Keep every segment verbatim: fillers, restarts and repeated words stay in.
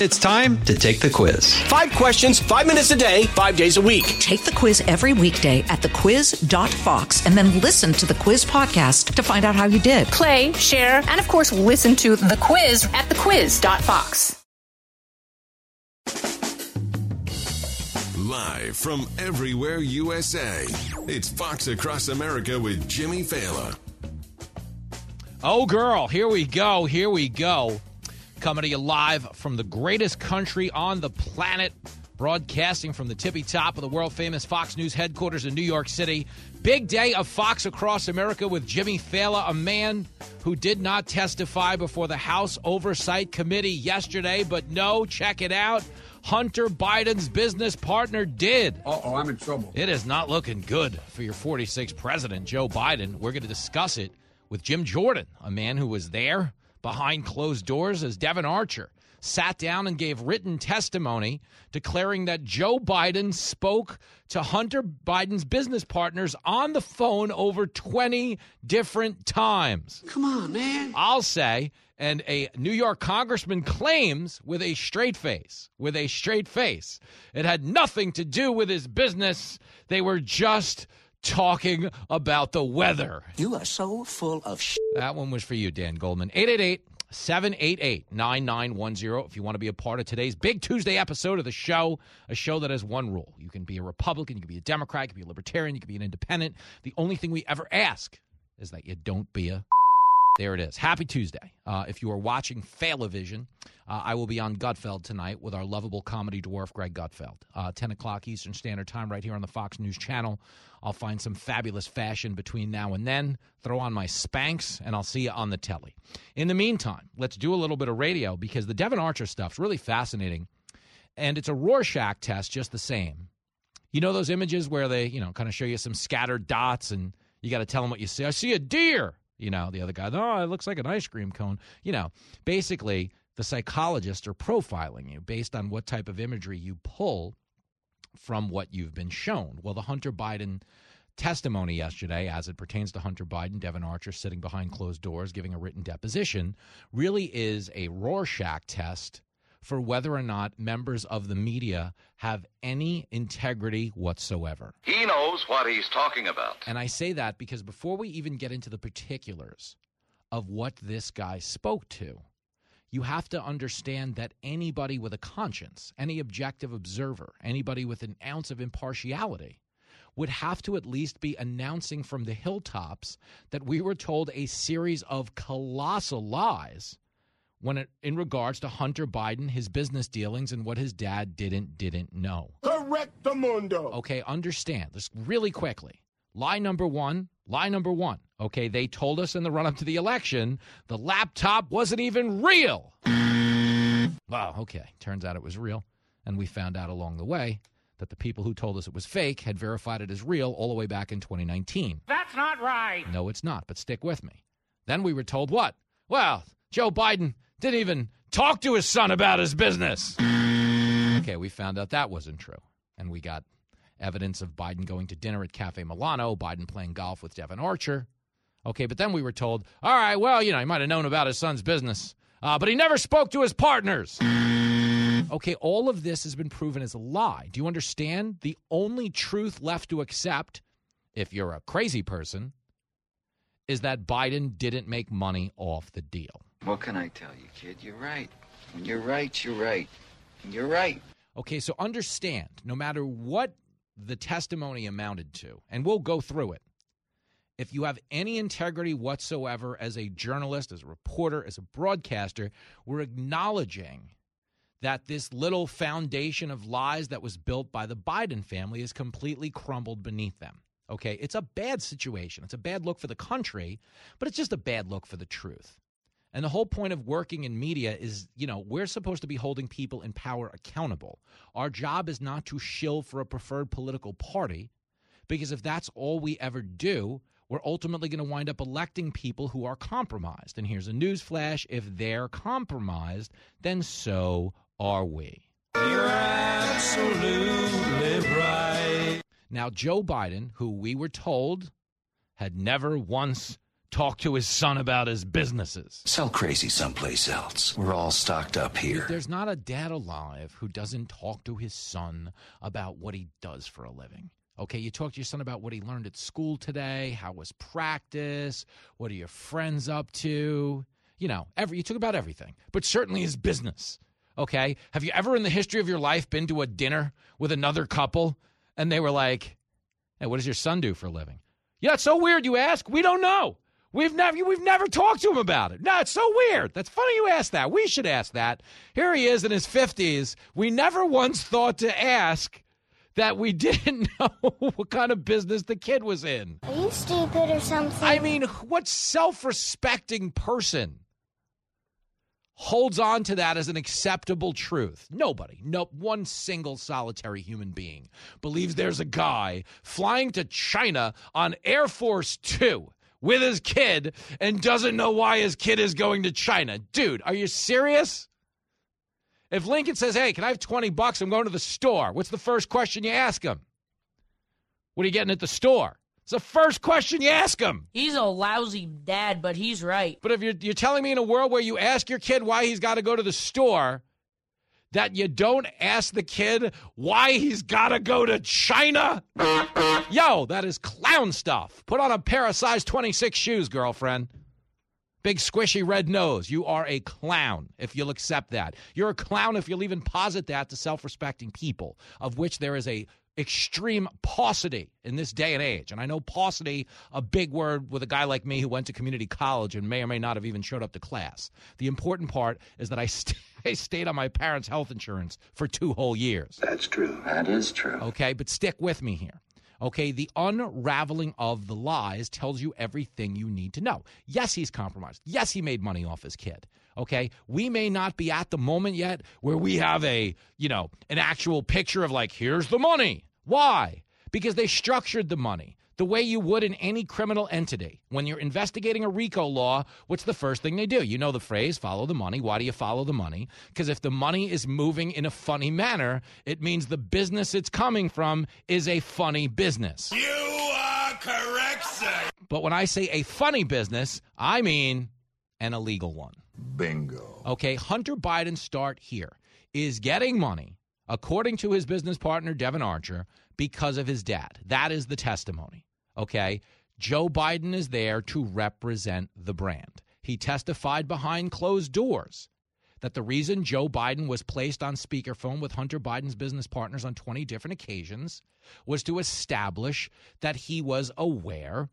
It's time to take the quiz. Five questions, five minutes a day, five days a week. Take the quiz every weekday at the quiz dot fox and then listen to the quiz podcast to find out how you did. Play, share, and of course, listen to the quiz at the quiz dot fox. Live from everywhere U S A, it's Fox Across America with Jimmy Fallon. Oh, girl, here we go, here we go. Coming to you live from the greatest country on the planet, broadcasting from the tippy top of the world-famous Fox News headquarters in New York City. Big day of Fox Across America with Jimmy Fallon, a man who did not testify before the House Oversight Committee yesterday, but no, check it out, Hunter Biden's business partner did. Uh-oh, I'm in trouble. It is not looking good for your forty-sixth president, Joe Biden. We're going to discuss it with Jim Jordan, a man who was there behind closed doors as Devon Archer sat down and gave written testimony declaring that Joe Biden spoke to Hunter Biden's business partners on the phone over twenty different times. Come on, man. I'll say, and a New York congressman claims with a straight face, with a straight face, it had nothing to do with his business. They were just talking about the weather. You are so full of sh**. That one was for you, Dan Goldman. eight eight eight, seven eight eight, nine nine one zero if you want to be a part of today's big Tuesday episode of the show, a show that has one rule. You can be a Republican, you can be a Democrat, you can be a Libertarian, you can be an Independent. The only thing we ever ask is that you don't be a... There it is. Happy Tuesday. Uh, if you are watching Failavision, uh, I will be on Gutfeld tonight with our lovable comedy dwarf, Greg Gutfeld. Uh, ten o'clock Eastern Standard Time right here on the Fox News Channel. I'll find some fabulous fashion between now and then, throw on my Spanx, and I'll see you on the telly. In the meantime, let's do a little bit of radio because the Devon Archer stuff's really fascinating, and it's a Rorschach test just the same. You know those images where they, you know, kind of show you some scattered dots, and you got to tell them what you see? I see a deer. You know, the other guy, oh, it looks like an ice cream cone. You know, basically, the psychologists are profiling you based on what type of imagery you pull from what you've been shown. Well, the Hunter Biden testimony yesterday, as it pertains to Hunter Biden, Devon Archer sitting behind closed doors giving a written deposition, really is a Rorschach test for whether or not members of the media have any integrity whatsoever. He knows what he's talking about. And I say that because before we even get into the particulars of what this guy spoke to, you have to understand that anybody with a conscience, any objective observer, anybody with an ounce of impartiality would have to at least be announcing from the hilltops that we were told a series of colossal lies when it, in regards to Hunter Biden, his business dealings, and what his dad didn't didn't know. Correctamundo. Okay, understand this really quickly. Lie number one, lie number one. Okay, they told us in the run-up to the election the laptop wasn't even real. Wow, okay, turns out it was real. And we found out along the way that the people who told us it was fake had verified it as real all the way back in twenty nineteen. That's not right. No, it's not, but stick with me. Then we were told what? Well, Joe Biden didn't even talk to his son about his business. Okay, we found out that wasn't true. And we got evidence of Biden going to dinner at Cafe Milano, Biden playing golf with Devon Archer. Okay, but then we were told, all right, well, you know, he might have known about his son's business, uh, but he never spoke to his partners. Okay, all of this has been proven as a lie. Do you understand? The only truth left to accept, if you're a crazy person, is that Biden didn't make money off the deal. What can I tell you, kid? You're right. When you're right, you're right. And you're right. Okay, so understand, no matter what the testimony amounted to, and we'll go through it, if you have any integrity whatsoever as a journalist, as a reporter, as a broadcaster, we're acknowledging that this little foundation of lies that was built by the Biden family is completely crumbled beneath them. Okay, it's a bad situation. It's a bad look for the country, but it's just a bad look for the truth. And the whole point of working in media is, you know, we're supposed to be holding people in power accountable. Our job is not to shill for a preferred political party, because if that's all we ever do, we're ultimately going to wind up electing people who are compromised. And here's a news flash. If they're compromised, then so are we. You're absolutely right. Now, Joe Biden, who we were told had never once talk to his son about his businesses. Sell crazy someplace else. We're all stocked up here. There's not a dad alive who doesn't talk to his son about what he does for a living. Okay, you talk to your son about what he learned at school today, how was practice, what are your friends up to, you know, every you talk about everything, but certainly his business. Okay, have you ever in the history of your life been to a dinner with another couple and they were like, hey, what does your son do for a living? Yeah, it's so weird you ask. We don't know. We've never we've never talked to him about it. No, it's so weird. That's funny you asked that. We should ask that. Here he is in his fifties. We never once thought to ask that we didn't know what kind of business the kid was in. Are you stupid or something? I mean, what self-respecting person holds on to that as an acceptable truth? Nobody. No one single solitary human being believes there's a guy flying to China on Air Force Two with his kid and doesn't know why his kid is going to China. Dude, are you serious? If Lincoln says, hey, can I have twenty bucks? I'm going to the store. What's the first question you ask him? What are you getting at the store? It's the first question you ask him. He's a lousy dad, but he's right. But if you're, you're telling me in a world where you ask your kid why he's got to go to the store, that you don't ask the kid why he's got to go to China? Yo, that is clown stuff. Put on a pair of size twenty-six shoes, girlfriend. Big squishy red nose. You are a clown if you'll accept that. You're a clown if you'll even posit that to self-respecting people, of which there is a extreme paucity in this day and age. And I know paucity, a big word with a guy like me who went to community college and may or may not have even showed up to class. The important part is that I, st- I stayed on my parents' health insurance for two whole years. That's true. That is true. Okay, but stick with me here. Okay, the unraveling of the lies tells you everything you need to know. Yes, he's compromised. Yes, he made money off his kid. Okay, we may not be at the moment yet where we have a, you know, an actual picture of like, here's the money. Why? Because they structured the money the way you would in any criminal entity. When you're investigating a RICO law, what's the first thing they do? You know the phrase, follow the money. Why do you follow the money? Because if the money is moving in a funny manner, it means the business it's coming from is a funny business. You are correct, sir. But when I say a funny business, I mean an illegal one. Bingo. Okay, Hunter Biden's start here is getting money, according to his business partner, Devon Archer, because of his dad. That is the testimony, okay? Joe Biden is there to represent the brand. He testified behind closed doors that the reason Joe Biden was placed on speakerphone with Hunter Biden's business partners on twenty different occasions was to establish that he was aware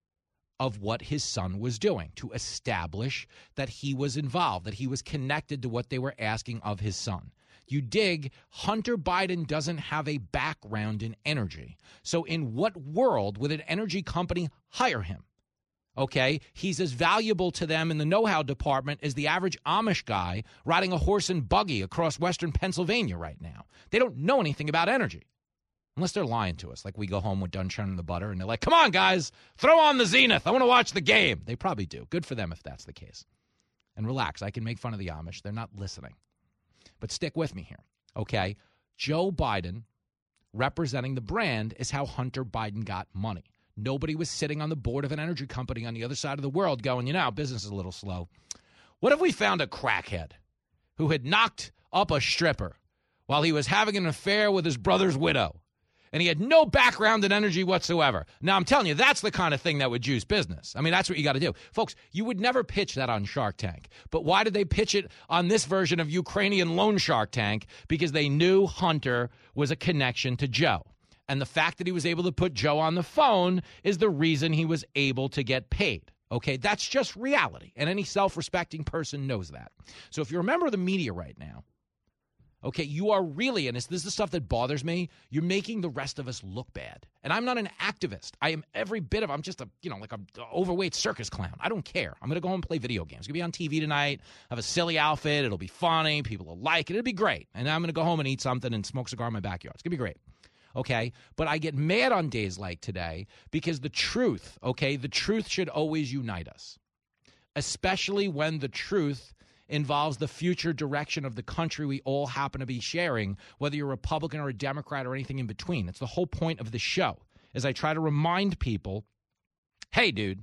of what his son was doing, to establish that he was involved, that he was connected to what they were asking of his son. You dig, Hunter Biden doesn't have a background in energy. So in what world would an energy company hire him? Okay, he's as valuable to them in the know-how department as the average Amish guy riding a horse and buggy across western Pennsylvania right now. They don't know anything about energy. Unless they're lying to us, like we go home with done churning the butter, and they're like, come on, guys, throw on the Zenith. I want to watch the game. They probably do. Good for them if that's the case. And relax. I can make fun of the Amish. They're not listening. But stick with me here, okay? Joe Biden representing the brand is how Hunter Biden got money. Nobody was sitting on the board of an energy company on the other side of the world going, you know, business is a little slow. What if we found a crackhead who had knocked up a stripper while he was having an affair with his brother's widow? And he had no background in energy whatsoever. Now, I'm telling you, that's the kind of thing that would juice business. I mean, that's what you got to do. Folks, you would never pitch that on Shark Tank. But why did they pitch it on this version of Ukrainian loan Shark Tank? Because they knew Hunter was a connection to Joe. And the fact that he was able to put Joe on the phone is the reason he was able to get paid. Okay, that's just reality. And any self-respecting person knows that. So if you're a member of the media right now, okay, you are really, and this, this is the stuff that bothers me, you're making the rest of us look bad. And I'm not an activist. I am every bit of, I'm just a, you know, like an overweight circus clown. I don't care. I'm going to go home and play video games. I'm going to be on T V tonight, have a silly outfit. It'll be funny. People will like it. It'll be great. And I'm going to go home and eat something and smoke a cigar in my backyard. It's going to be great. Okay, but I get mad on days like today because the truth, okay, the truth should always unite us, especially when the truth involves the future direction of the country we all happen to be sharing, whether you're a Republican or a Democrat or anything in between. It's the whole point of the show, as I try to remind people, hey, dude,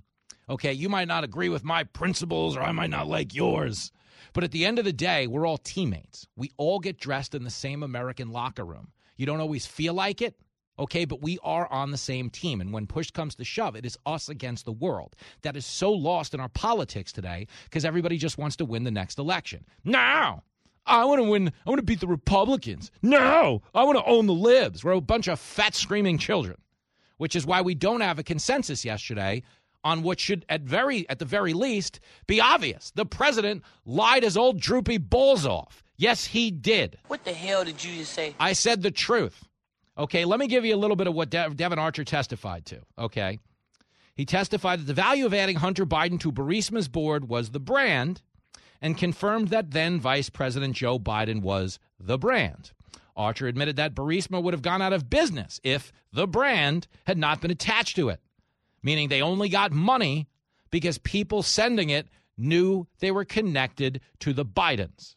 Okay, you might not agree with my principles or I might not like yours. But at the end of the day, we're all teammates. We all get dressed in the same American locker room. You don't always feel like it, okay, but we are on the same team. And when push comes to shove, it is us against the world. That is so lost in our politics today because everybody just wants to win the next election. No, I want to win. I want to beat the Republicans. No, I want to own the libs. We're a bunch of fat, screaming children, which is why we don't have a consensus yesterday on what should, at very at the very least, be obvious. The president lied his old droopy balls off. Yes, he did. What the hell did you just say? I said the truth. Okay, let me give you a little bit of what De- Devin Archer testified to, okay? He testified that the value of adding Hunter Biden to Burisma's board was the brand and confirmed that then Vice President Joe Biden was the brand. Archer admitted that Burisma would have gone out of business if the brand had not been attached to it, meaning they only got money because people sending it knew they were connected to the Bidens.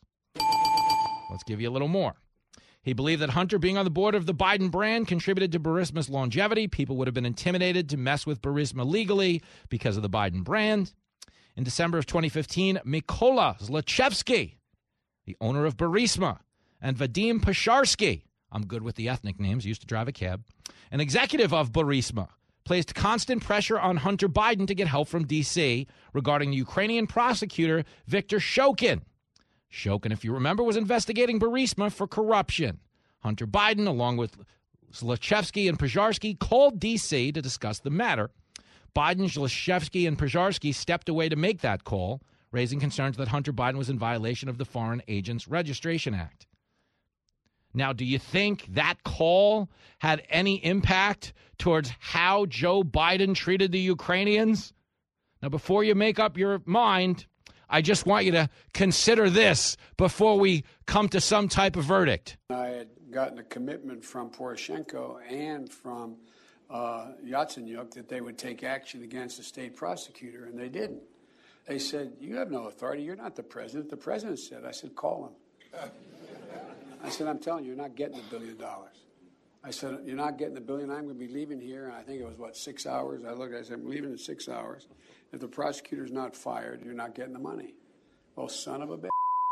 Let's give you a little more. He believed that Hunter being on the board of the Biden brand contributed to Burisma's longevity. People would have been intimidated to mess with Burisma legally because of the Biden brand. In December of twenty fifteen, Mykola Zlochevsky, the owner of Burisma, and Vadim Pasharsky, I'm good with the ethnic names, used to drive a cab, an executive of Burisma, placed constant pressure on Hunter Biden to get help from D C regarding Ukrainian prosecutor Viktor Shokin. Shokin, if you remember, was investigating Burisma for corruption. Hunter Biden, along with Zlochevsky and Pasharsky, called D C to discuss the matter. Biden, Zlochevsky, and Pasharsky stepped away to make that call, raising concerns that Hunter Biden was in violation of the Foreign Agents Registration Act. Now, do you think that call had any impact towards how Joe Biden treated the Ukrainians? Now, before you make up your mind, I just want you to consider this before we come to some type of verdict. I had gotten a commitment from Poroshenko and from uh, Yatsenyuk that they would take action against the state prosecutor, and they didn't. They said, you have no authority. You're not the president. The president said. I said, call him. I said, I'm telling you, you're not getting the billion dollars. I said, you're not getting the billion. I'm going to be leaving here. And I think it was, what, six hours? I looked, I said, I'm leaving in six hours. If the prosecutor's not fired, you're not getting the money. Well, son of a bitch.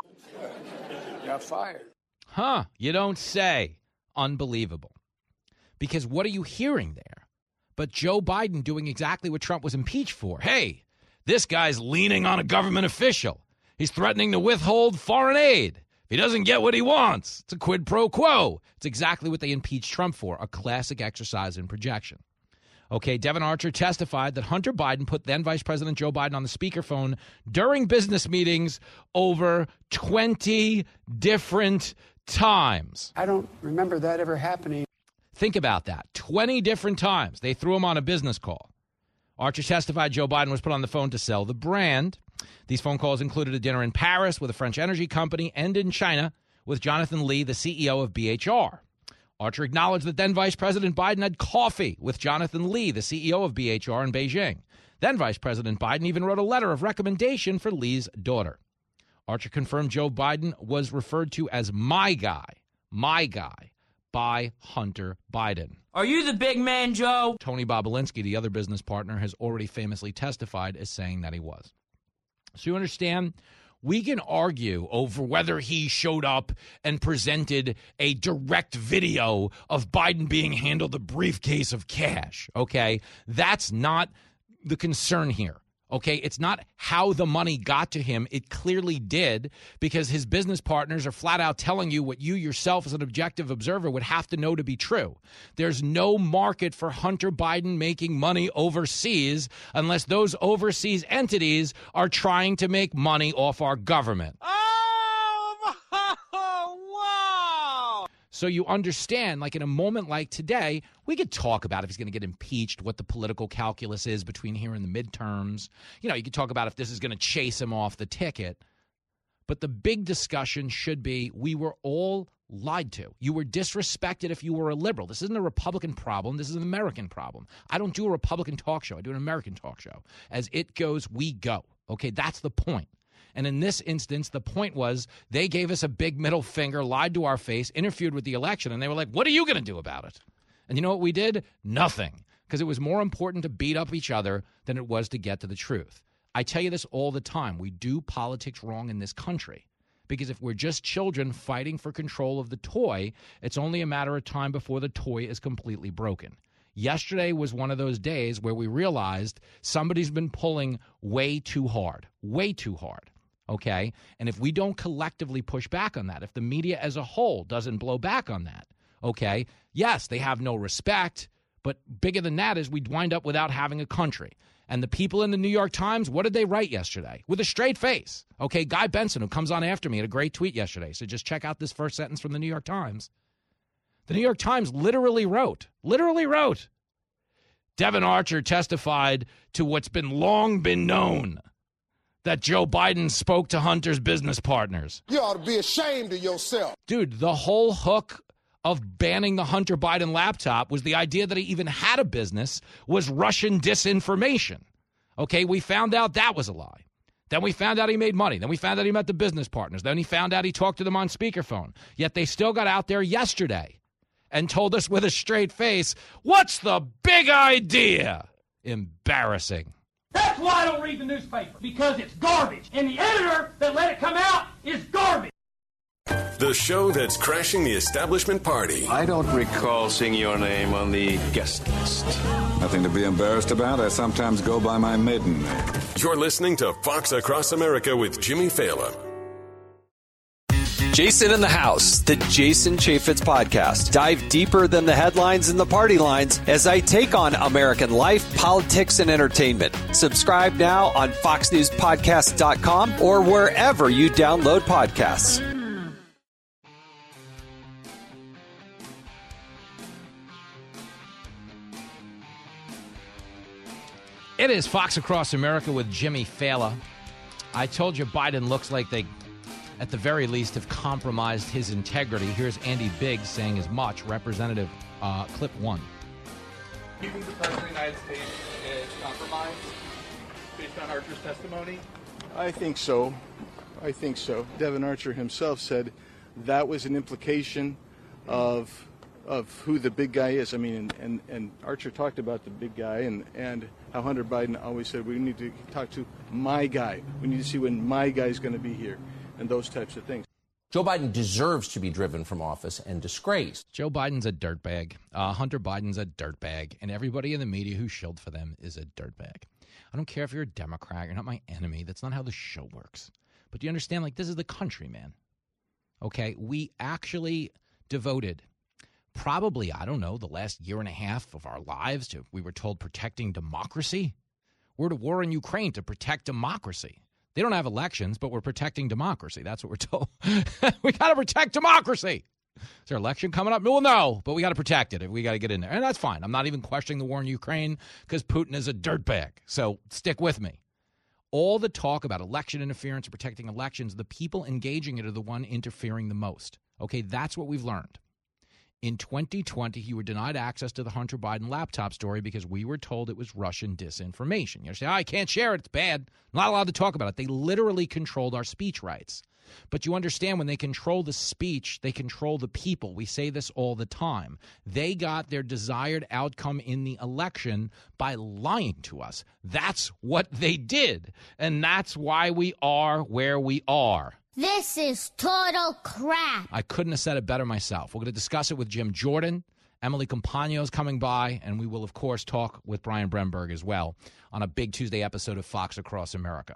Got fired. Huh, you don't say. Unbelievable. Because what are you hearing there? But Joe Biden doing exactly what Trump was impeached for. Hey, this guy's leaning on a government official. He's threatening to withhold foreign aid. If he doesn't get what he wants, it's a quid pro quo. It's exactly what they impeached Trump for, a classic exercise in projection. Okay, Devin Archer testified that Hunter Biden put then Vice President Joe Biden on the speakerphone during business meetings over twenty different times. I don't remember that ever happening. Think about that. twenty different times they threw him on a business call. Archer testified Joe Biden was put on the phone to sell the brand. These phone calls included a dinner in Paris with a French energy company and in China with Jonathan Lee, the C E O of B H R. Archer acknowledged that then Vice President Biden had coffee with Jonathan Lee, the C E O of B H R in Beijing. Then Vice President Biden even wrote a letter of recommendation for Lee's daughter. Archer confirmed Joe Biden was referred to as my guy, my guy, by Hunter Biden. Are you the big man, Joe? Tony Bobulinski, the other business partner, has already famously testified as saying that he was. So you understand, we can argue over whether he showed up and presented a direct video of Biden being handled a briefcase of cash, okay? That's not the concern here. Okay, it's not how the money got to him. It clearly did, because his business partners are flat out telling you what you yourself as an objective observer would have to know to be true. There's no market for Hunter Biden making money overseas unless those overseas entities are trying to make money off our government. Oh, wow! So you understand, like in a moment like today, we could talk about if he's going to get impeached, what the political calculus is between here and the midterms. You know, you could talk about if this is going to chase him off the ticket. But the big discussion should be, we were all lied to. You were disrespected if you were a liberal. This isn't a Republican problem. This is an American problem. I don't do a Republican talk show. I do an American talk show. As it goes, we go. Okay, that's the point. And in this instance, the point was they gave us a big middle finger, lied to our face, interfered with the election, and they were like, what are you going to do about it? And you know what we did? Nothing. because it was more important to beat up each other than it was to get to the truth. I tell you this all the time. We do politics wrong in this country because if we're just children fighting for control of the toy, it's only a matter of time before the toy is completely broken. Yesterday was one of those days where we realized somebody's been pulling way too hard, way too hard, okay? And if we don't collectively push back on that, if the media as a whole doesn't blow back on that, okay, yes, they have no respect, but bigger than that is we'd wind up without having a country. And the people in the New York Times, what did they write yesterday? With a straight face. Okay, Guy Benson, who comes on after me, had a great tweet yesterday. So just check out this first sentence from the New York Times. The New York Times literally wrote, literally wrote, Devon Archer testified to what's been long been known, that Joe Biden spoke to Hunter's business partners. You ought to be ashamed of yourself. Dude, the whole hook of banning the Hunter Biden laptop was the idea that he even had a business was Russian disinformation. Okay, we found out that was a lie. Then we found out he made money. Then we found out he met the business partners. Then he found out he talked to them on speakerphone. Yet they still got out there yesterday and told us with a straight face, what's the big idea? Embarrassing. That's why I don't read the newspaper, because it's garbage. And the editor that let it come out is garbage. The show that's crashing the establishment party. I don't recall seeing your name on the guest list. Nothing to be embarrassed about. I sometimes go by my maiden name. You're listening to Fox Across America with Jimmy Fallon. Jason in the House, the Jason Chaffetz podcast. Dive deeper than the headlines and the party lines as I take on American life, politics, and entertainment. Subscribe now on fox news podcast dot com or wherever you download podcasts. It is Fox Across America with Jimmy Fallon. I told you Biden looks like they, at the very least, have compromised his integrity. Here's Andy Biggs saying as much. Representative uh, clip one. Do you think the President of the United States is compromised based on Archer's testimony? I think so. I think so. Devon Archer himself said that was an implication of of who the big guy is. I mean, and, and, and Archer talked about the big guy and, and how Hunter Biden always said, we need to talk to my guy. We need to see when my guy's going to be here and those types of things. Joe Biden deserves to be driven from office and disgraced. Joe Biden's a dirtbag. Uh, Hunter Biden's a dirtbag. And everybody in the media who shilled for them is a dirtbag. I don't care if you're a Democrat. You're not my enemy. That's not how the show works. But do you understand, like, this is the country, man. Okay? We actually devoted probably, I don't know, the last year and a half of our lives to, we were told, protecting democracy. We're at a war in Ukraine to protect democracy. They don't have elections, but we're protecting democracy. That's what we're told. We got to protect democracy. Is there an election coming up? Well, no, but we got to protect it. We got to get in there. And that's fine. I'm not even questioning the war in Ukraine because Putin is a dirtbag. So stick with me. All the talk about election interference and protecting elections, the people engaging it are the one interfering the most. Okay, that's what we've learned. In twenty twenty, you were denied access to the Hunter Biden laptop story because we were told it was Russian disinformation. You say, oh, I can't share it. It's bad. I'm not allowed to talk about it. They literally controlled our speech rights. But you understand, when they control the speech, they control the people. We say this all the time. They got their desired outcome in the election by lying to us. That's what they did. And that's why we are where we are. This is total crap. I couldn't have said it better myself. We're going to discuss it with Jim Jordan. Emily Compagno is coming by, and we will, of course, talk with Brian Bremberg as well on a big Tuesday episode of Fox Across America.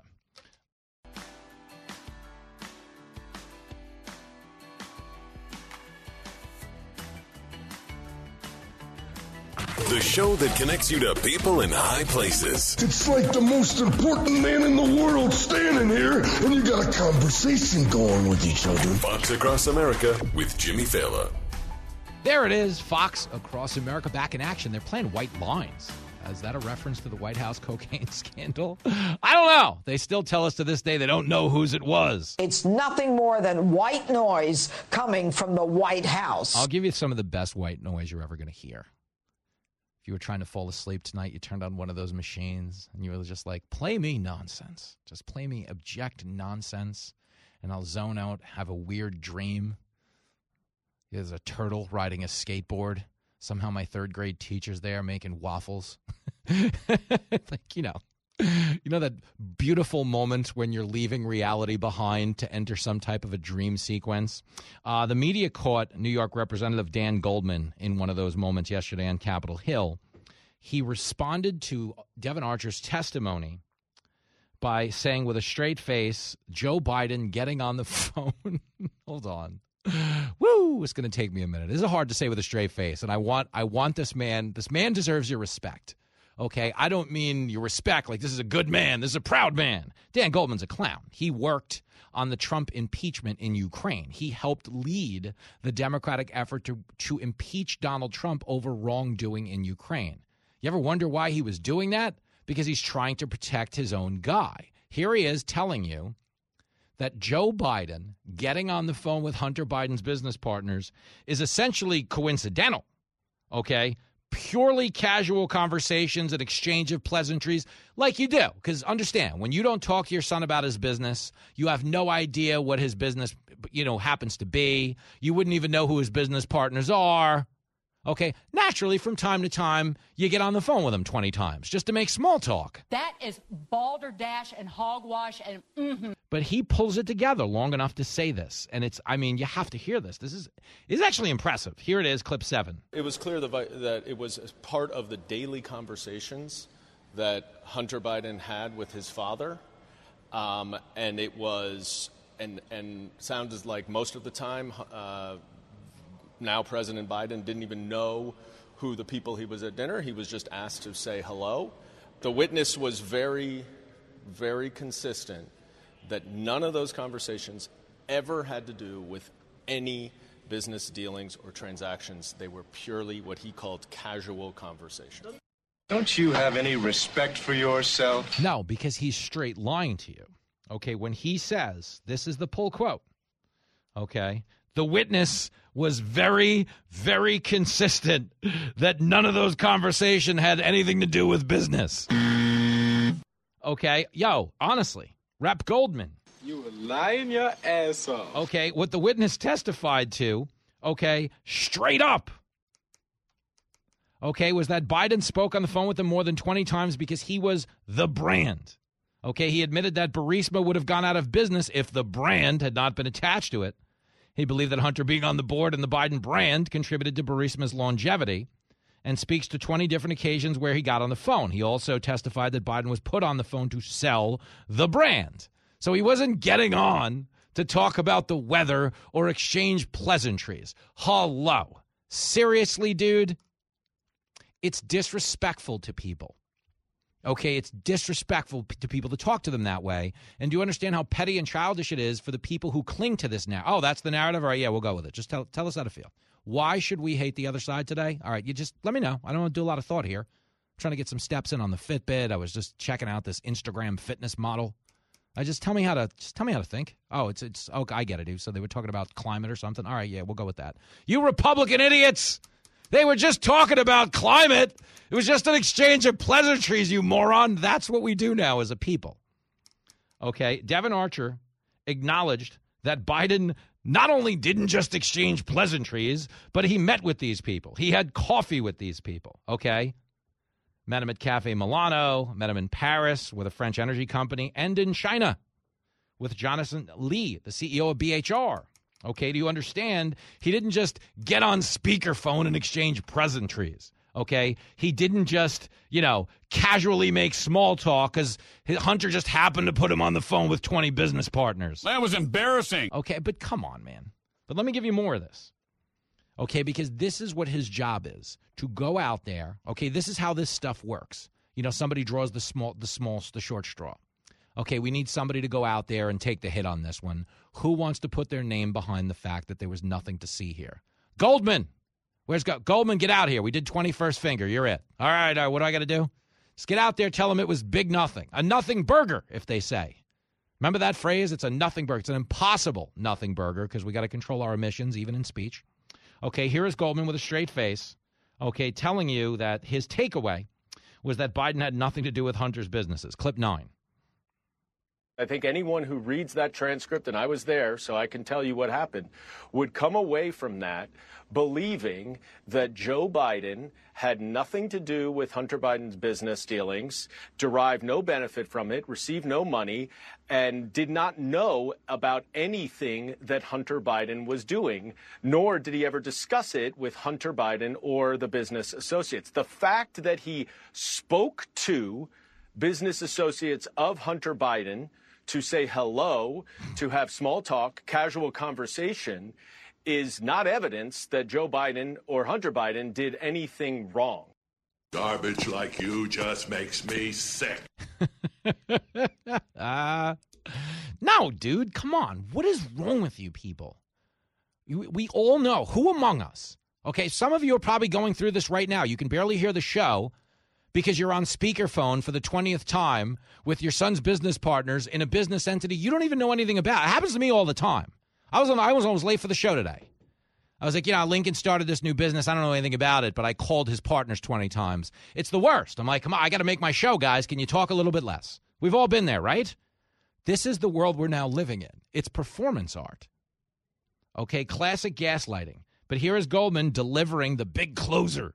The show that connects you to people in high places. It's like the most important man in the world standing here, and you got a conversation going with each other. Fox Across America with Jimmy Fallon. There it is, Fox Across America back in action. They're playing White Lines. Is that a reference to the White House cocaine scandal? I don't know. They still tell us to this day they don't know whose it was. It's nothing more than white noise coming from the White House. I'll give you some of the best white noise you're ever going to hear. If you were trying to fall asleep tonight, you turned on one of those machines, and you were just like, play me nonsense. Just play me abject nonsense, and I'll zone out, have a weird dream. There's a turtle riding a skateboard. Somehow my third grade teacher's there making waffles. Like, you know, you know that beautiful moment when you're leaving reality behind to enter some type of a dream sequence? Uh, the media caught New York Representative Dan Goldman in one of those moments yesterday on Capitol Hill. He responded to Devon Archer's testimony by saying with a straight face, Joe Biden getting on the phone. Hold on. Woo! It's going to take me a minute. This is hard to say with a straight face, and I want I want this man. This man deserves your respect. Okay, I don't mean your respect like this is a good man, this is a proud man. Dan Goldman's a clown. He worked on the Trump impeachment in Ukraine. He helped lead the Democratic effort to, to impeach Donald Trump over wrongdoing in Ukraine. You ever wonder why he was doing that? Because he's trying to protect his own guy. Here he is telling you that Joe Biden getting on the phone with Hunter Biden's business partners is essentially coincidental, okay? Purely casual conversations and exchange of pleasantries like you do. Because understand, when you don't talk to your son about his business, you have no idea what his business, you know, happens to be. You wouldn't even know who his business partners are. Okay, naturally, from time to time, you get on the phone with him twenty times just to make small talk. That is balderdash and hogwash and mm-hmm. But he pulls it together long enough to say this. And it's, I mean, you have to hear this. This is, is actually impressive. Here it is, clip seven. It was clear that, that it was part of the daily conversations that Hunter Biden had with his father. Um, and it was, and, and sounded like most of the time, uh, now President Biden didn't even know who the people he was at dinner. He was just asked to say hello. The witness was very, very consistent that none of those conversations ever had to do with any business dealings or transactions. They were purely what he called casual conversations. Don't you have any respect for yourself? No, because he's straight lying to you. Okay, when he says, this is the pull quote, okay, the witness was very, very consistent that none of those conversations had anything to do with business. Okay, yo, honestly, Rep Goldman. You were lying your ass off. Okay, what the witness testified to, okay, straight up, okay, was that Biden spoke on the phone with him more than twenty times because he was the brand. Okay, he admitted that Burisma would have gone out of business if the brand had not been attached to it. He believed that Hunter being on the board and the Biden brand contributed to Burisma's longevity, and speaks to twenty different occasions where he got on the phone. He also testified that Biden was put on the phone to sell the brand. So he wasn't getting on to talk about the weather or exchange pleasantries. Hello. Seriously, dude? It's disrespectful to people. Okay, it's disrespectful to people to talk to them that way. And do you understand how petty and childish it is for the people who cling to this now? Oh, that's the narrative? All right, yeah, we'll go with it. Just tell, tell us how to feel. Why should we hate the other side today? All right, you just let me know. I don't want to do a lot of thought here. I'm trying to get some steps in on the Fitbit. I was just checking out this Instagram fitness model. I just tell me how to just tell me how to think. Oh, it's it's oh, I get it. So they were talking about climate or something. All right, yeah, we'll go with that. You Republican idiots! They were just talking about climate. It was just an exchange of pleasantries, you moron. That's what we do now as a people. Okay, Devon Archer acknowledged that Biden not only didn't just exchange pleasantries, but he met with these people. He had coffee with these people, okay? Met him at Cafe Milano, met him in Paris with a French energy company, and in China with Jonathan Lee, the C E O of B H R. Okay, do you understand? He didn't just get on speakerphone and exchange pleasantries. Okay, he didn't just, you know, casually make small talk because Hunter just happened to put him on the phone with twenty business partners. That was embarrassing. Okay, but come on, man. But let me give you more of this. Okay, because this is what his job is, to go out there. Okay, this is how this stuff works. You know, somebody draws the small, the small, the short straw. Okay, we need somebody to go out there and take the hit on this one. Who wants to put their name behind the fact that there was nothing to see here? Goldman. Where's Go- Goldman? Get out here. We did twenty-first finger. You're it. All right, all right, what do I got to do? Just get out there, tell them it was big nothing. A nothing burger, if they say. Remember that phrase? It's a nothing burger. It's an impossible nothing burger because we got to control our emissions, even in speech. Okay, here is Goldman with a straight face, okay, telling you that his takeaway was that Biden had nothing to do with Hunter's businesses. Clip nine. I think anyone who reads that transcript, and I was there, so I can tell you what happened, would come away from that believing that Joe Biden had nothing to do with Hunter Biden's business dealings, derived no benefit from it, received no money, and did not know about anything that Hunter Biden was doing, nor did he ever discuss it with Hunter Biden or the business associates. The fact that he spoke to business associates of Hunter Biden to say hello, to have small talk, casual conversation, is not evidence that Joe Biden or Hunter Biden did anything wrong. Garbage like you just makes me sick. uh, no, dude, come on. What is wrong with you people? You, we all know. Who among us? Okay, some of you are probably going through this right now. You can barely hear the show because you're on speakerphone for the twentieth time with your son's business partners in a business entity you don't even know anything about. It happens to me all the time. I was on, I was almost late for the show today. I was like, you know, Lincoln started this new business. I don't know anything about it, but I called his partners twenty times. It's the worst. I'm like, come on, I got to make my show, guys. Can you talk a little bit less? We've all been there, right? This is the world we're now living in. It's performance art. Okay, classic gaslighting. But here is Goldman delivering the big closer.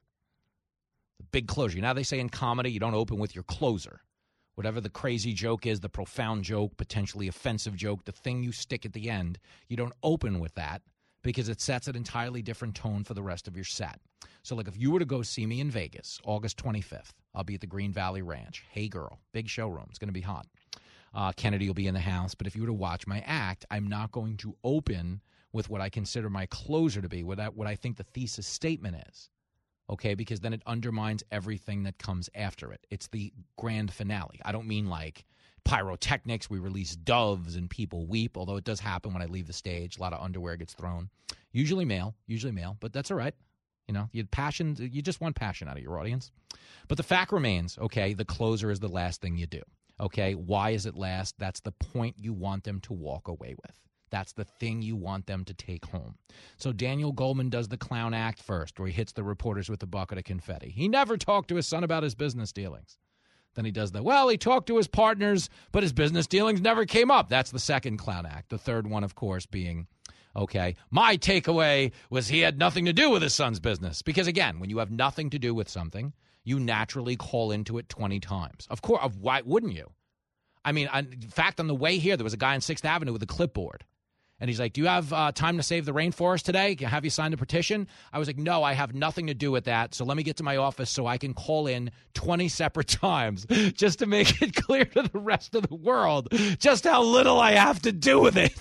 The big closer. You know how they say in comedy, you don't open with your closer. Whatever the crazy joke is, the profound joke, potentially offensive joke, the thing you stick at the end, you don't open with that because it sets an entirely different tone for the rest of your set. So, like, if you were to go see me in Vegas, August twenty-fifth, I'll be at the Green Valley Ranch. Hey, girl, big showroom. It's going to be hot. Uh, Kennedy will be in the house. But if you were to watch my act, I'm not going to open with what I consider my closer to be, what I, what I think the thesis statement is. Okay, because then it undermines everything that comes after it. It's the grand finale. I don't mean like pyrotechnics, we release doves and people weep, although it does happen when I leave the stage. A lot of underwear gets thrown. Usually male, usually male, but that's all right. You know, you passion, you just want passion out of your audience. But the fact remains, okay, the closer is the last thing you do. Okay, why is it last? That's the point you want them to walk away with. That's the thing you want them to take home. So Daniel Goldman does the clown act first, where he hits the reporters with a bucket of confetti. He never talked to his son about his business dealings. Then he does the, well, he talked to his partners, but his business dealings never came up. That's the second clown act. The third one, of course, being, okay, my takeaway was he had nothing to do with his son's business. Because, again, when you have nothing to do with something, you naturally call into it twenty times. Of course, why wouldn't you? I mean, in fact, on the way here, there was a guy on sixth Avenue with a clipboard. And he's like, do you have uh, time to save the rainforest today? Have you signed a petition? I was like, no, I have nothing to do with that. So let me get to my office so I can call in twenty separate times just to make it clear to the rest of the world just how little I have to do with it.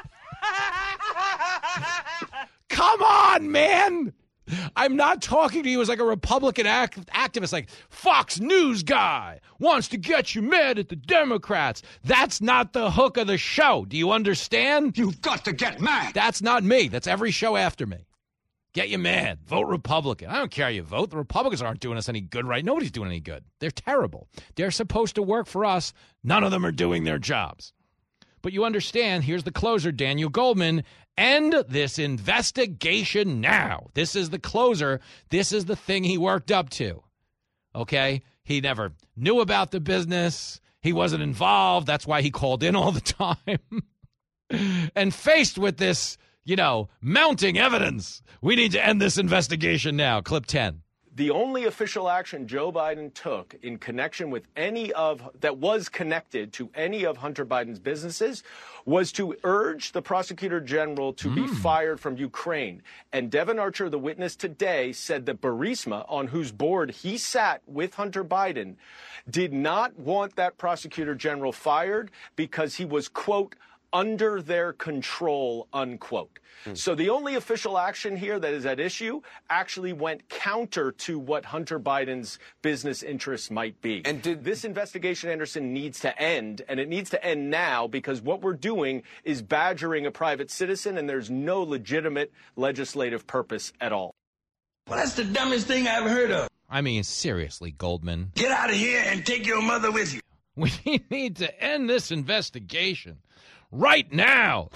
Come on, man. I'm not talking to you as like a Republican act- activist, like Fox News guy wants to get you mad at the Democrats. That's not the hook of the show. Do you understand? You've got to get mad. That's not me. That's every show after me. Get you mad. Vote Republican. I don't care how you vote. The Republicans aren't doing us any good right. Nobody's doing any good. They're terrible. They're supposed to work for us. None of them are doing their jobs. But you understand, here's the closer, Daniel Goldman. End this investigation now. This is the closer. This is the thing he worked up to. Okay? He never knew about the business. He wasn't involved. That's why he called in all the time. And faced with this, you know, mounting evidence, we need to end this investigation now. Clip ten. The only official action Joe Biden took in connection with any of that was connected to any of Hunter Biden's businesses was to urge the prosecutor general to mm. be fired from Ukraine. And Devon Archer, the witness today, said that Burisma, on whose board he sat with Hunter Biden, did not want that prosecutor general fired because he was, quote, under their control, unquote. Mm. So the only official action here that is at issue actually went counter to what Hunter Biden's business interests might be. And did this investigation, Anderson, needs to end, and it needs to end now because what we're doing is badgering a private citizen, and there's no legitimate legislative purpose at all. Well, that's the dumbest thing I've heard of. I mean, seriously, Goldman. Get out of here and take your mother with you. We need to end this investigation right now.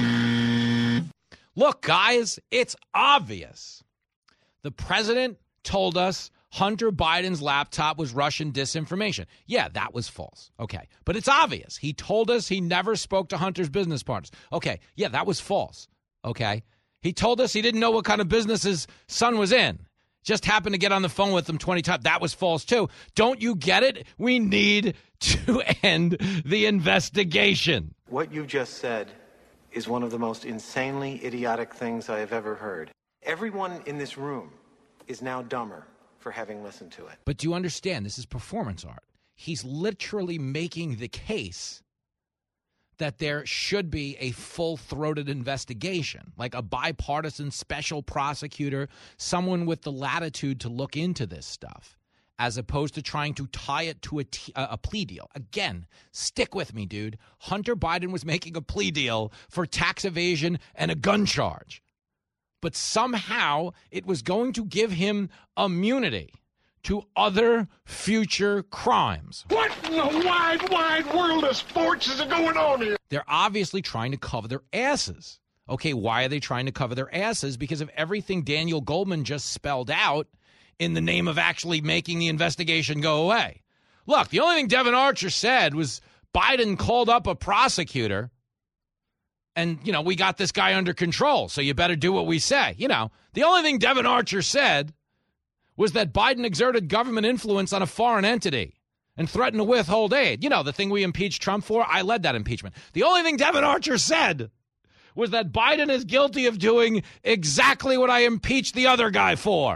Look, guys, it's obvious. The president told us Hunter Biden's laptop was Russian disinformation. Yeah, that was false. Okay. But it's obvious. He told us he never spoke to Hunter's business partners. Okay. Yeah, that was false. Okay. He told us he didn't know what kind of business his son was in. Just happened to get on the phone with them twenty times. That was false, too. Don't you get it? We need to end the investigation. What you just said is one of the most insanely idiotic things I have ever heard. Everyone in this room is now dumber for having listened to it. But do you understand? This is performance art. He's literally making the case that there should be a full-throated investigation, like a bipartisan special prosecutor, someone with the latitude to look into this stuff, as opposed to trying to tie it to a, t- a plea deal. Again, stick with me, dude. Hunter Biden was making a plea deal for tax evasion and a gun charge. But somehow it was going to give him immunity to other future crimes. What in the wide, wide world of sports is going on here? They're obviously trying to cover their asses. Okay, why are they trying to cover their asses? Because of everything Daniel Goldman just spelled out in the name of actually making the investigation go away. Look, the only thing Devin Archer said was Biden called up a prosecutor and, you know, we got this guy under control, so you better do what we say. You know, the only thing Devin Archer said was that Biden exerted government influence on a foreign entity and threatened to withhold aid. You know, the thing we impeached Trump for, I led that impeachment. The only thing Devin Archer said was that Biden is guilty of doing exactly what I impeached the other guy for.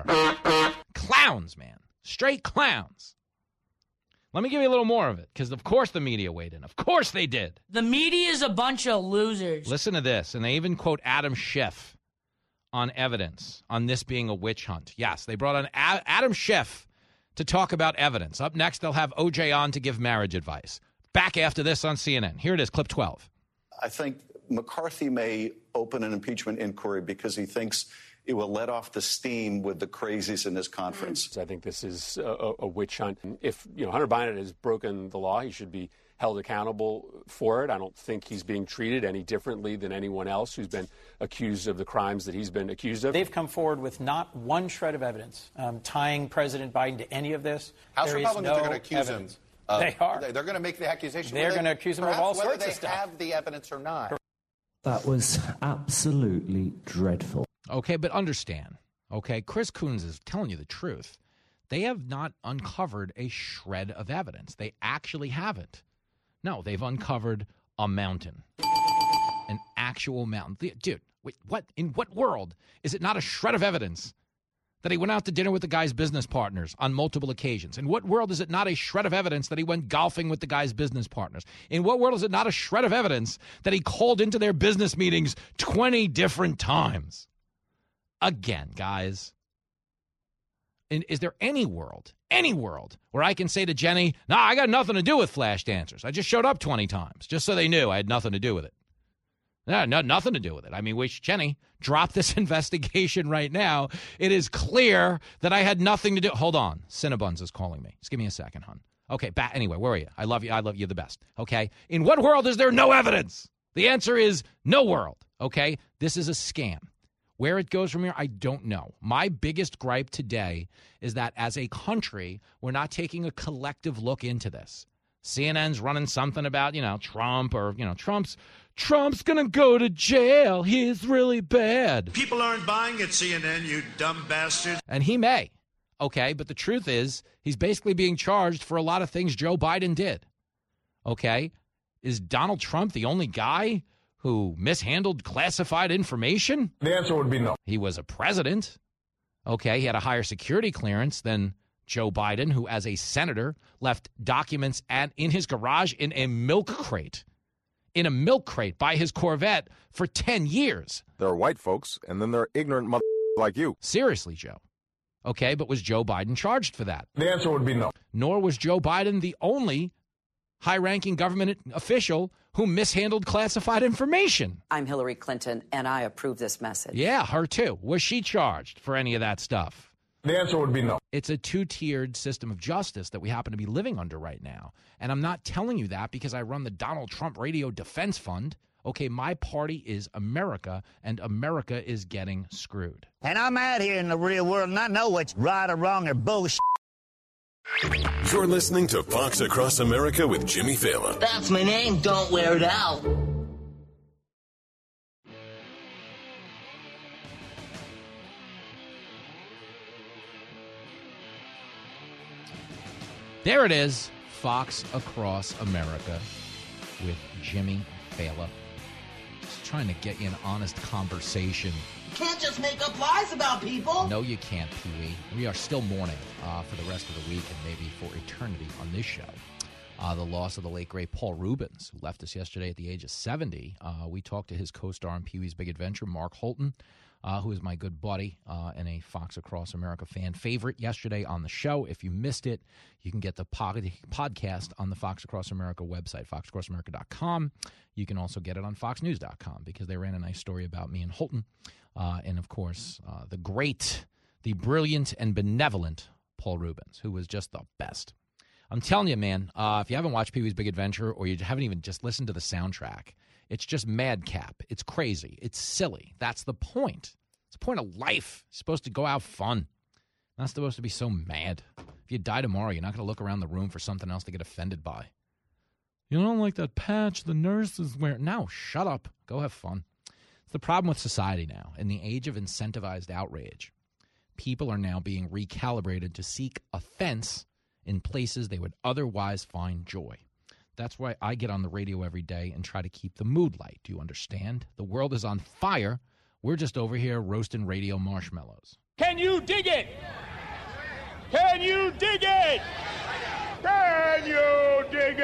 Clowns, man. Straight clowns. Let me give you a little more of it, because of course the media weighed in. Of course they did. The media is a bunch of losers. Listen to this, and they even quote Adam Schiff on evidence on this being a witch hunt. Yes, they brought on a- Adam Schiff to talk about evidence. Up next, they'll have O J on to give marriage advice. Back after this on C N N. Here it is, clip twelve. I think McCarthy may open an impeachment inquiry because he thinks it will let off the steam with the crazies in this conference. I think this is a, a witch hunt. If, you know, Hunter Biden has broken the law, he should be held accountable for it. I don't think he's being treated any differently than anyone else who's been accused of the crimes that he's been accused of. They've come forward with not one shred of evidence um, tying President Biden to any of this. House there Republicans is no are going to accuse evidence. him. Of, they are. They're going to make the accusation. They're going to accuse him of all sorts whether of stuff. Whether they have the evidence or not. That was absolutely dreadful. Okay, but understand, okay, Chris Coons is telling you the truth. They have not uncovered a shred of evidence. They actually haven't. No, they've uncovered a mountain, an actual mountain. Dude, wait, what? In what world is it not a shred of evidence that he went out to dinner with the guy's business partners on multiple occasions? In what world is it not a shred of evidence that he went golfing with the guy's business partners? In what world is it not a shred of evidence that he called into their business meetings twenty different times? Again, guys, in, is there any world, any world, where I can say to Jenny, nah, I got nothing to do with flash dancers. I just showed up twenty times, just so they knew I had nothing to do with it. No, no, nothing to do with it. I mean, wish Jenny, drop this investigation right now. It is clear that I had nothing to do. Hold on. Cinnabons is calling me. Just give me a second, hon. Okay, back, anyway, where are you? I love you. I love you the best. Okay? In what world is there no evidence? The answer is no world. Okay? This is a scam. Where it goes from here, I don't know. My biggest gripe today is that as a country, we're not taking a collective look into this. C N N's running something about, you know, Trump or, you know, Trump's Trump's going to go to jail. He's really bad. People aren't buying it, C N N, you dumb bastards. And he may. Okay, but the truth is he's basically being charged for a lot of things Joe Biden did. Okay? Is Donald Trump the only guy who mishandled classified information? The answer would be no. He was a president. Okay, he had a higher security clearance than Joe Biden, who as a senator left documents at, in his garage in a milk crate. In a milk crate by his Corvette for ten years. There are white folks, and then there are ignorant mother like you. Seriously, Joe. Okay, but was Joe Biden charged for that? The answer would be no. Nor was Joe Biden the only high-ranking government official who mishandled classified information. I'm Hillary Clinton, and I approve this message. Yeah, her too. Was she charged for any of that stuff? The answer would be no. It's a two-tiered system of justice that we happen to be living under right now. And I'm not telling you that because I run the Donald Trump Radio Defense Fund. Okay, my party is America, and America is getting screwed. And I'm out here in the real world, and I know what's right or wrong or bullshit. You're listening to Fox Across America with Jimmy Fallon. That's my name. Don't wear it out. There it is, Fox Across America with Jimmy Fallon. Just trying to get you an honest conversation. You can't just make up lies about people. No, you can't, Pee-wee. We are still mourning uh, for the rest of the week and maybe for eternity on this show. Uh, the loss of the late, great Paul Reubens, who left us yesterday at the age of seventy. Uh, we talked to his co-star on Pee-wee's Big Adventure, Mark Holton, uh, who is my good buddy uh, and a Fox Across America fan favorite yesterday on the show. If you missed it, you can get the pod- podcast on the Fox Across America website, fox across america dot com. You can also get it on fox news dot com because they ran a nice story about me and Holton. Uh, and, of course, uh, the great, the brilliant, and benevolent Paul Reubens, who was just the best. I'm telling you, man, uh, if you haven't watched Pee-wee's Big Adventure or you haven't even just listened to the soundtrack, it's just madcap. It's crazy. It's silly. That's the point. It's the point of life. You're supposed to go out fun. Not supposed to be so mad. If you die tomorrow, you're not going to look around the room for something else to get offended by. You don't like that patch the nurse is wearing. No, shut up. Go have fun. It's the problem with society now. In the age of incentivized outrage, people are now being recalibrated to seek offense in places they would otherwise find joy. That's why I get on the radio every day and try to keep the mood light. Do you understand? The world is on fire. We're just over here roasting radio marshmallows. Can you dig it? Can you dig it? Can you dig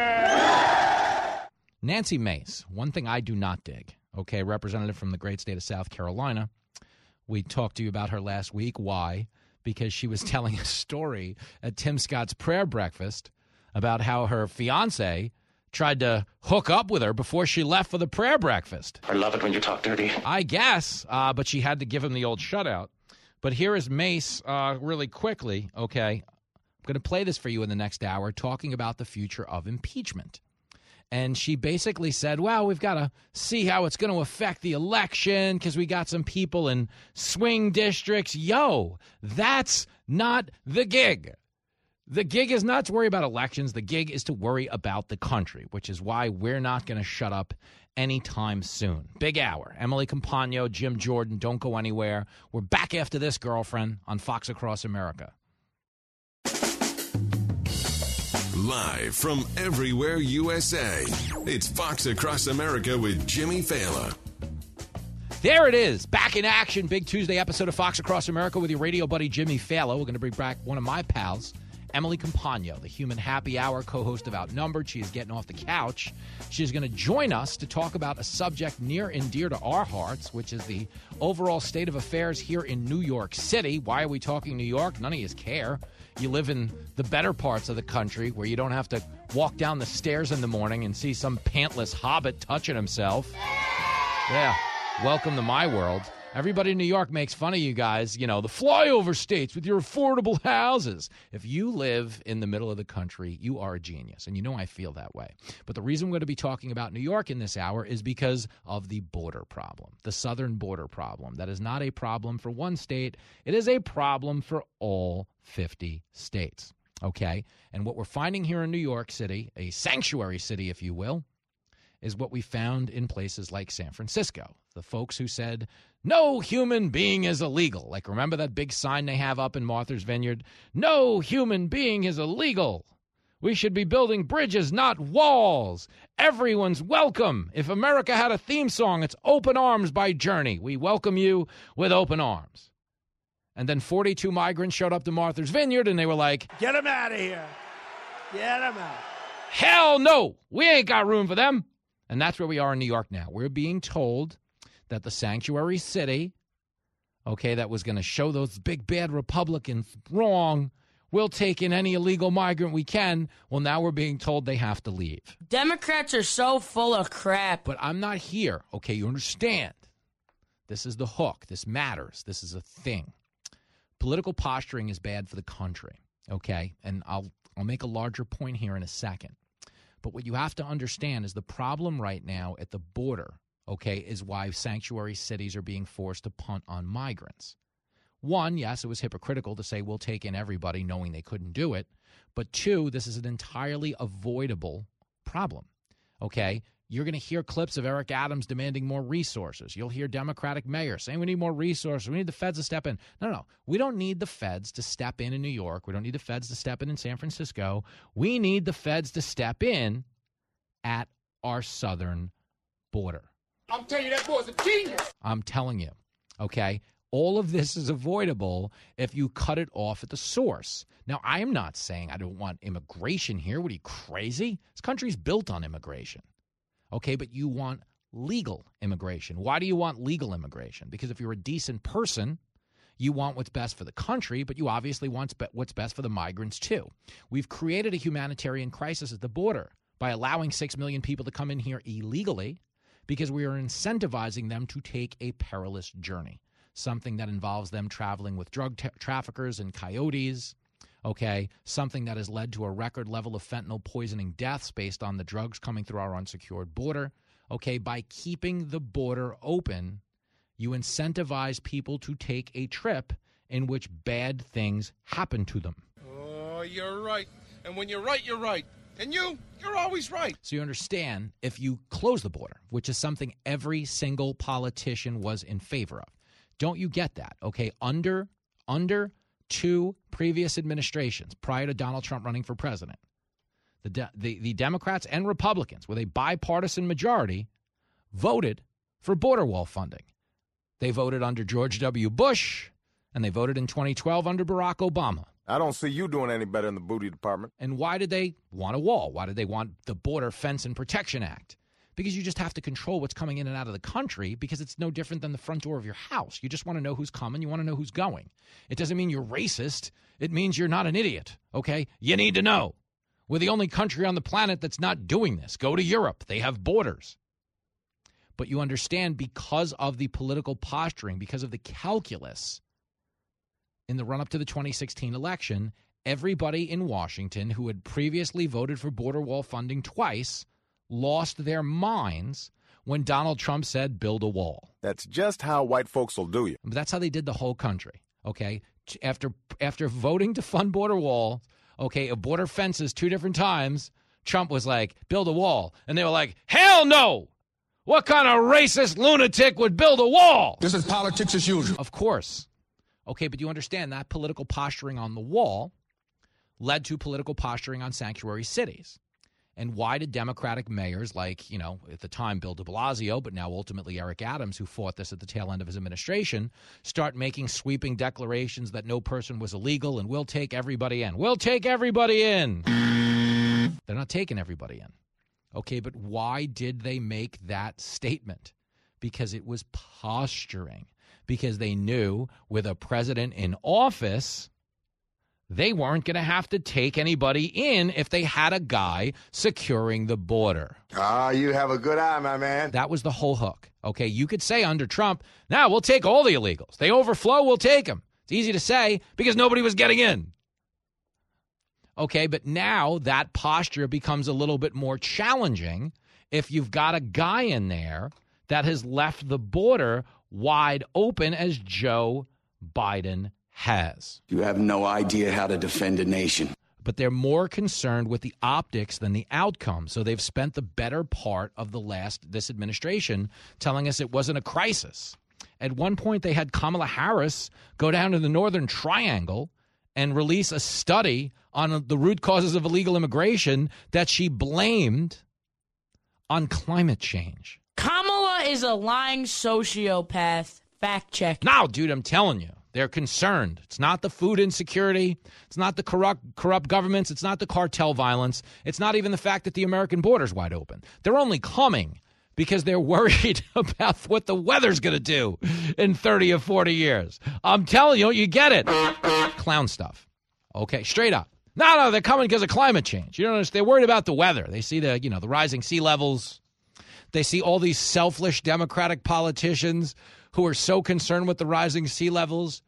it? Nancy Mace, one thing I do not dig, okay, representative from the great state of South Carolina. We talked to you about her last week. Why? Because she was telling a story at Tim Scott's prayer breakfast about how her fiancé tried to hook up with her before she left for the prayer breakfast. I love it when you talk dirty. I guess, uh, but she had to give him the old shutout. But here is Mace uh, really quickly, okay? I'm going to play this for you in the next hour, talking about the future of impeachment. And she basically said, well, we've got to see how it's going to affect the election because we got some people in swing districts. Yo, that's not the gig. The gig is not to worry about elections. The gig is to worry about the country, which is why we're not going to shut up anytime soon. Big hour. Emily Compagno, Jim Jordan, don't go anywhere. We're back after this, girlfriend, on Fox Across America. Live from everywhere U S A, it's Fox Across America with Jimmy Fallon. There it is, back in action. Big Tuesday episode of Fox Across America with your radio buddy Jimmy Fallon. We're going to bring back one of my pals, Emily Compagno, the human happy hour co-host of Outnumbered. She is getting off the couch. She's going to join us to talk about a subject near and dear to our hearts, which is the overall state of affairs here in New York City. Why are we talking New York? None of you care. You live in the better parts of the country where you don't have to walk down the stairs in the morning and see some pantless hobbit touching himself. Yeah, welcome to my world. Everybody in New York makes fun of you guys, you know, the flyover states with your affordable houses. If you live in the middle of the country, you are a genius. And you know I feel that way. But the reason we're going to be talking about New York in this hour is because of the border problem, the southern border problem. That is not a problem for one state. It is a problem for all fifty states. Okay? And what we're finding here in New York City, a sanctuary city, if you will, is what we found in places like San Francisco. The folks who said, no human being is illegal. Like, remember that big sign they have up in Martha's Vineyard? No human being is illegal. We should be building bridges, not walls. Everyone's welcome. If America had a theme song, it's Open Arms by Journey. We welcome you with open arms. And then forty-two migrants showed up to Martha's Vineyard, and they were like, get them out of here. Get them out. Hell no. We ain't got room for them. And that's where we are in New York now. We're being told that the sanctuary city, okay, that was going to show those big bad Republicans wrong, we'll take in any illegal migrant we can. Well, now we're being told they have to leave. Democrats are so full of crap. But I'm not here, okay? You understand? This is the hook. This matters. This is a thing. Political posturing is bad for the country, okay? And I'll I'll make a larger point here in a second. But what you have to understand is the problem right now at the border, okay, is why sanctuary cities are being forced to punt on migrants. One, yes, it was hypocritical to say we'll take in everybody knowing they couldn't do it. But two, this is an entirely avoidable problem, okay? You're going to hear clips of Eric Adams demanding more resources. You'll hear Democratic mayors saying we need more resources. We need the feds to step in. No, no, we don't need the feds to step in in New York. We don't need the feds to step in in San Francisco. We need the feds to step in at our southern border. I'm telling you, that boy's a genius. I'm telling you, okay? All of this is avoidable if you cut it off at the source. Now, I am not saying I don't want immigration here. What are you, crazy? This country's built on immigration. Okay, but you want legal immigration. Why do you want legal immigration? Because if you're a decent person, you want what's best for the country, but you obviously want what's best for the migrants too. We've created a humanitarian crisis at the border by allowing six million people to come in here illegally because we are incentivizing them to take a perilous journey, something that involves them traveling with drug tra- traffickers and coyotes, okay, something that has led to a record level of fentanyl poisoning deaths based on the drugs coming through our unsecured border. Okay, by keeping the border open, you incentivize people to take a trip in which bad things happen to them. Oh, you're right. And when you're right, you're right. And you, you're always right. So you understand, if you close the border, which is something every single politician was in favor of, don't you get that? Okay, under under two previous administrations prior to Donald Trump running for president, the, de- the the Democrats and Republicans, with a bipartisan majority, voted for border wall funding. They voted under George W. Bush, and they voted in twenty twelve under Barack Obama. I don't see you doing any better in the booty department. And why did they want a wall? Why did they want the Border Fence and Protection Act? Because you just have to control what's coming in and out of the country, because it's no different than the front door of your house. You just want to know who's coming. You want to know who's going. It doesn't mean you're racist. It means you're not an idiot, okay? You need to know. We're the only country on the planet that's not doing this. Go to Europe. They have borders. But you understand, because of the political posturing, because of the calculus in the run-up to the twenty sixteen election, everybody in Washington who had previously voted for border wall funding twice lost their minds when Donald Trump said, build a wall. That's just how white folks will do you. But that's how they did the whole country, okay? After after voting to fund border wall, okay, a border fences two different times, Trump was like, build a wall. And they were like, hell no! What kind of racist lunatic would build a wall? This is politics as usual. Of course. Okay, but you understand that political posturing on the wall led to political posturing on sanctuary cities. And why did Democratic mayors like, you know, at the time Bill de Blasio, but now ultimately Eric Adams, who fought this at the tail end of his administration, start making sweeping declarations that no person was illegal and we'll take everybody in? We'll take everybody in. They're not taking everybody in. Okay, but why did they make that statement? Because it was posturing. Because they knew with a president in office, they weren't going to have to take anybody in if they had a guy securing the border. Ah, you have a good eye, my man. That was the whole hook. Okay, you could say under Trump, now we'll take all the illegals. They overflow, we'll take them. It's easy to say because nobody was getting in. Okay, but now that posture becomes a little bit more challenging if you've got a guy in there that has left the border wide open as Joe Biden has. You have no idea how to defend a nation. But they're more concerned with the optics than the outcome. So they've spent the better part of the last, this administration, telling us it wasn't a crisis. At one point, they had Kamala Harris go down to the Northern Triangle and release a study on the root causes of illegal immigration that she blamed on climate change. Kamala is a lying sociopath. Fact check. Now, dude, I'm telling you, they're concerned. It's not the food insecurity. It's not the corrupt, corrupt governments. It's not the cartel violence. It's not even the fact that the American border's wide open. They're only coming because they're worried about what the weather's going to do in thirty or forty years. I'm telling you, you get it. Clown stuff. Okay, straight up. No, no, they're coming because of climate change. You don't understand. They're worried about the weather. They see the, you know, the rising sea levels. They see all these selfish Democratic politicians who are so concerned with the rising sea levels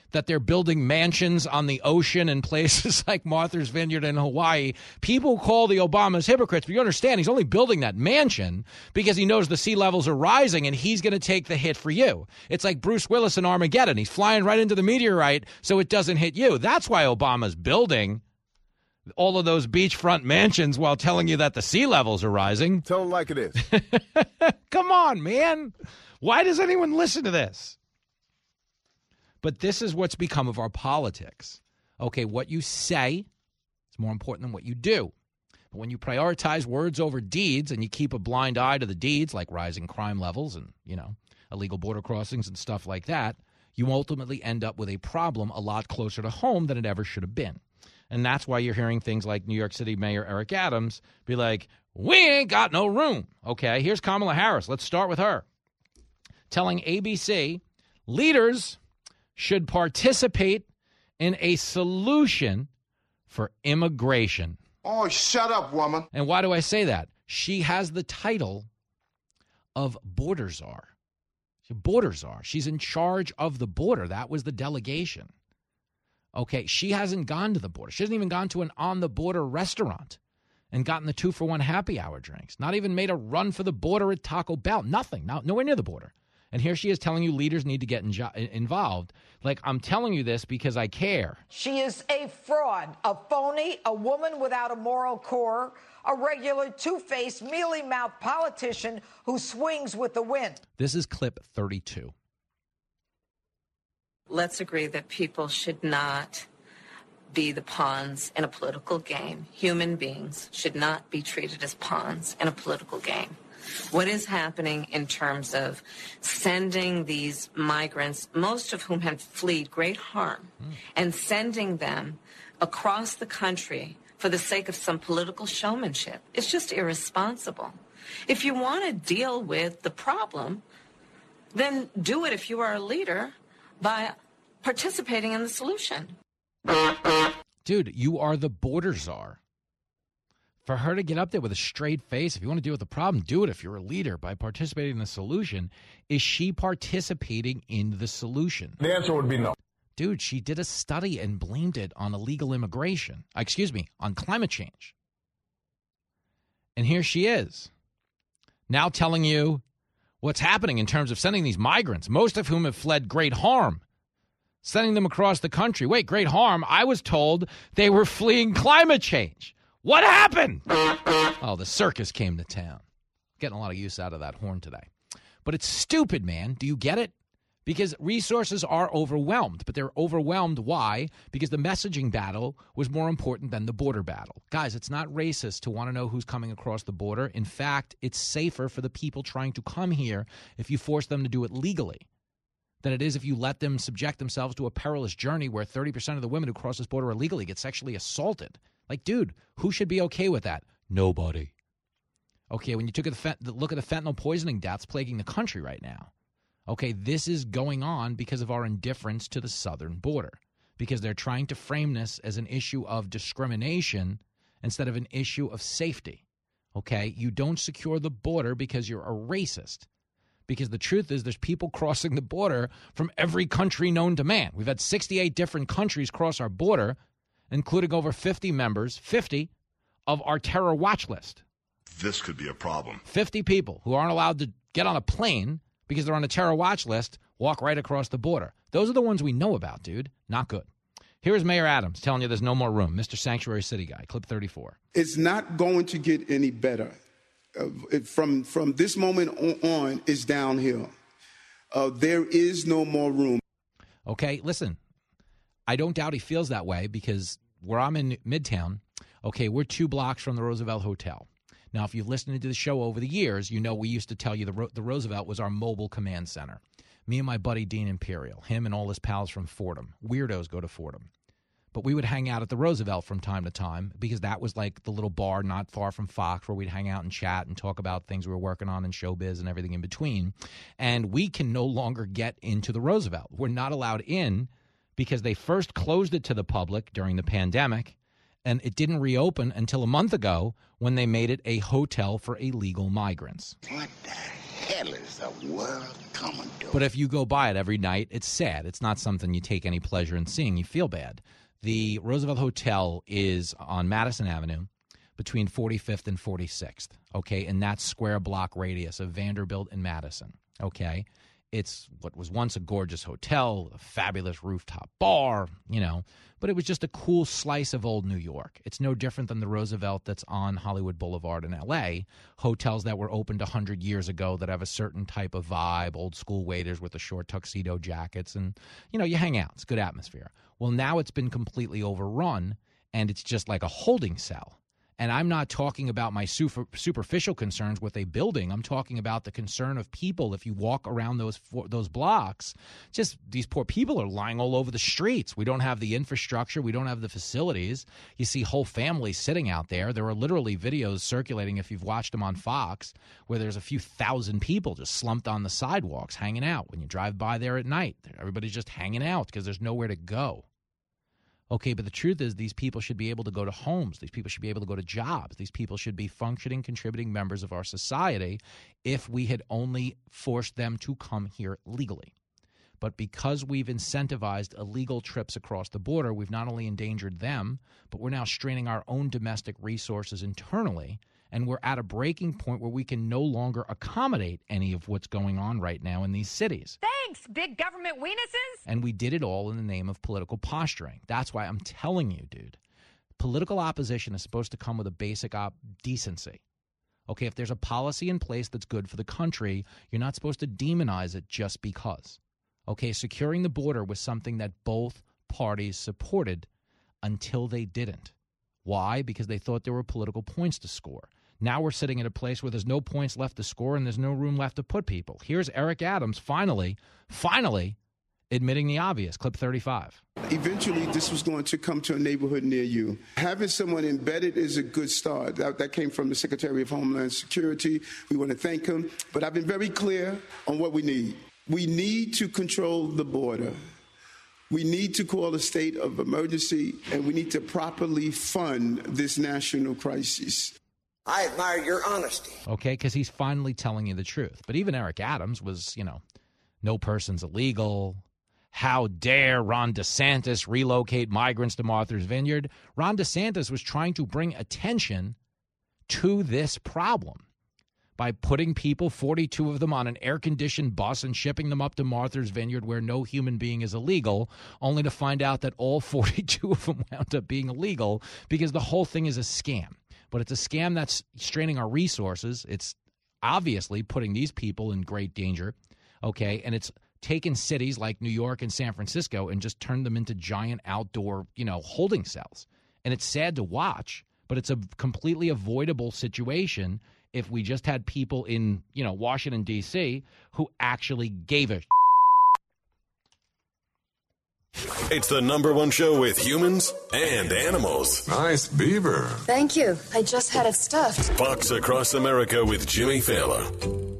that they're building mansions on the ocean in places like Martha's Vineyard in Hawaii. People call the Obamas hypocrites, but you understand he's only building that mansion because he knows the sea levels are rising and he's going to take the hit for you. It's like Bruce Willis in Armageddon. He's flying right into the meteorite so it doesn't hit you. That's why Obama's building all of those beachfront mansions while telling you that the sea levels are rising. Tell them like it is. Come on, man. Why does anyone listen to this? But this is what's become of our politics. Okay, what you say is more important than what you do. But when you prioritize words over deeds and you keep a blind eye to the deeds like rising crime levels and, you know, illegal border crossings and stuff like that, you ultimately end up with a problem a lot closer to home than it ever should have been. And that's why you're hearing things like New York City Mayor Eric Adams be like, we ain't got no room. Okay, here's Kamala Harris. Let's start with her. Telling A B C, leaders should participate in a solution for immigration. Oh, shut up, woman. And why do I say that? She has the title of border czar. She's a border czar. She's in charge of the border. That was the delegation. Okay, she hasn't gone to the border. She hasn't even gone to an on-the-border restaurant and gotten the two-for-one happy hour drinks. Not even made a run for the border at Taco Bell. Nothing. Not, nowhere near the border. And here she is telling you leaders need to get injo- involved. Like, I'm telling you this because I care. She is a fraud, a phony, a woman without a moral core, a regular two-faced, mealy-mouthed politician who swings with the wind. This is clip thirty-two. Let's agree that people should not be the pawns in a political game. Human beings should not be treated as pawns in a political game. What is happening in terms of sending these migrants, most of whom have fled great harm, mm. and sending them across the country for the sake of some political showmanship, it's just irresponsible. If you want to deal with the problem, then do it if you are a leader by participating in the solution. Dude, you are the border czar. For her to get up there with a straight face, if you want to deal with the problem, do it if you're a leader by participating in the solution. Is she participating in the solution? The answer would be no. Dude, she did a study and blamed it on illegal immigration. Excuse me, on climate change. And here she is, now telling you what's happening in terms of sending these migrants, most of whom have fled great harm, sending them across the country. Wait, great harm? I was told they were fleeing climate change. What happened? Oh, the circus came to town. Getting a lot of use out of that horn today. But it's stupid, man. Do you get it? Because resources are overwhelmed. But they're overwhelmed. Why? Because the messaging battle was more important than the border battle. Guys, it's not racist to want to know who's coming across the border. In fact, it's safer for the people trying to come here if you force them to do it legally than it is if you let them subject themselves to a perilous journey where thirty percent of the women who cross this border illegally get sexually assaulted. Like, dude, who should be okay with that? Nobody. Okay, when you took a fent- look at the fentanyl poisoning deaths plaguing the country right now, okay, this is going on because of our indifference to the southern border, because they're trying to frame this as an issue of discrimination instead of an issue of safety. Okay, you don't secure the border because you're a racist. Because the truth is there's people crossing the border from every country known to man. We've had sixty-eight different countries cross our border, including over fifty members, fifty, of our terror watch list. This could be a problem. fifty people who aren't allowed to get on a plane because they're on a terror watch list walk right across the border. Those are the ones we know about, dude. Not good. Here's Mayor Adams telling you there's no more room. Mister Sanctuary City guy, clip thirty-four. It's not going to get any better. Uh, it, from, from this moment on, on it's downhill. Uh, there is no more room. Okay, listen. I don't doubt he feels that way because where I'm in Midtown, okay, we're two blocks from the Roosevelt Hotel. Now, if you've listened to the show over the years, you know we used to tell you the, Ro- the Roosevelt was our mobile command center. Me and my buddy Dean Imperial, him and all his pals from Fordham. Weirdos go to Fordham. But we would hang out at the Roosevelt from time to time because that was like the little bar not far from Fox where we'd hang out and chat and talk about things we were working on in showbiz and everything in between. And we can no longer get into the Roosevelt. We're not allowed in because they first closed it to the public during the pandemic, and it didn't reopen until a month ago when they made it a hotel for illegal migrants. What the hell is the world coming to? But if you go by it every night, it's sad. It's not something you take any pleasure in seeing. You feel bad. The Roosevelt Hotel is on Madison Avenue between forty-fifth and forty-sixth, okay? And that's square block radius of Vanderbilt and Madison, okay? It's what was once a gorgeous hotel, a fabulous rooftop bar, you know, but it was just a cool slice of old New York. It's no different than the Roosevelt that's on Hollywood Boulevard in L A, hotels that were opened one hundred years ago that have a certain type of vibe, old school waiters with the short tuxedo jackets, and, you know, you hang out. It's good atmosphere. Well, now it's been completely overrun, and it's just like a holding cell. And I'm not talking about my super, superficial concerns with a building. I'm talking about the concern of people. If you walk around those those blocks, just these poor people are lying all over the streets. We don't have the infrastructure. We don't have the facilities. You see whole families sitting out there. There are literally videos circulating, if you've watched them on Fox, where there's a few thousand people just slumped on the sidewalks hanging out. When you drive by there at night, everybody's just hanging out because there's nowhere to go. Okay, but the truth is these people should be able to go to homes. These people should be able to go to jobs. These people should be functioning, contributing members of our society if we had only forced them to come here legally. But because we've incentivized illegal trips across the border, we've not only endangered them, but we're now straining our own domestic resources internally, and we're at a breaking point where we can no longer accommodate any of what's going on right now in these cities. Thanks, big government weenuses. And we did it all in the name of political posturing. That's why I'm telling you, dude, political opposition is supposed to come with a basic op- decency. Okay, if there's a policy in place that's good for the country, you're not supposed to demonize it just because. Okay, securing the border was something that both parties supported until they didn't. Why? Because they thought there were political points to score. Now we're sitting at a place where there's no points left to score and there's no room left to put people. Here's Eric Adams finally, finally admitting the obvious. Clip thirty-five. Eventually, this was going to come to a neighborhood near you. Having someone embedded is a good start. That, that came from the Secretary of Homeland Security. We want to thank him. But I've been very clear on what we need. We need to control the border. We need to call a state of emergency, and we need to properly fund this national crisis. I admire your honesty. Okay, because he's finally telling you the truth. But even Eric Adams was, you know, no person's illegal. How dare Ron DeSantis relocate migrants to Martha's Vineyard? Ron DeSantis was trying to bring attention to this problem by putting people, forty-two of them, on an air-conditioned bus and shipping them up to Martha's Vineyard where no human being is illegal, only to find out that all forty-two of them wound up being illegal because the whole thing is a scam. But it's a scam that's straining our resources. It's obviously putting these people in great danger, okay? And it's taken cities like New York and San Francisco and just turned them into giant outdoor, you know, holding cells. And it's sad to watch, but it's a completely avoidable situation if we just had people in, you know, Washington, D C who actually gave a It's the number one show with humans and animals. Nice beaver. Thank you. I just had it stuffed. Fox Across America with Jimmy Fallon.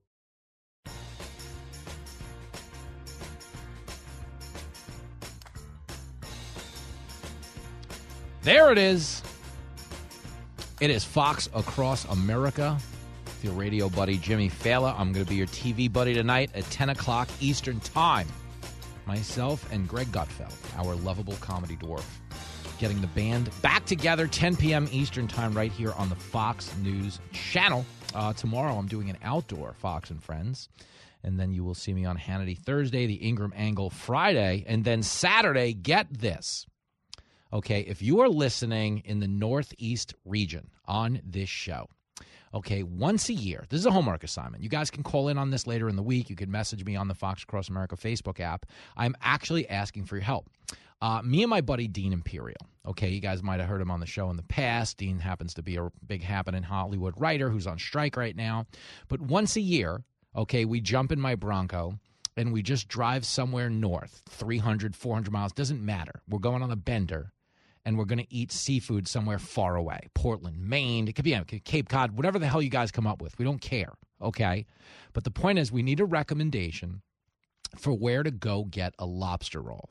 There it is. It is Fox Across America with your radio buddy Jimmy Fallon. I'm going to be your T V buddy tonight at ten o'clock Eastern Time. Myself and Greg Gutfeld, our lovable comedy dwarf, getting the band back together ten p.m. Eastern Time right here on the Fox News Channel. Uh, tomorrow I'm doing an outdoor Fox and Friends, and then you will see me on Hannity Thursday, the Ingram Angle Friday, and then Saturday, get this. Okay, if you are listening in the Northeast region on this show, okay, once a year, this is a homework assignment. You guys can call in on this later in the week. You can message me on the Fox Across America Facebook app. I'm actually asking for your help. Uh, me and my buddy Dean Imperial, okay, you guys might have heard him on the show in the past. Dean happens to be a big happening Hollywood writer who's on strike right now. But once a year, okay, we jump in my Bronco and we just drive somewhere north, three hundred, four hundred miles, doesn't matter. We're going on a bender. And we're going to eat seafood somewhere far away. Portland, Maine. It could be Cape Cod, whatever the hell you guys come up with. We don't care, okay? But the point is we need a recommendation for where to go get a lobster roll.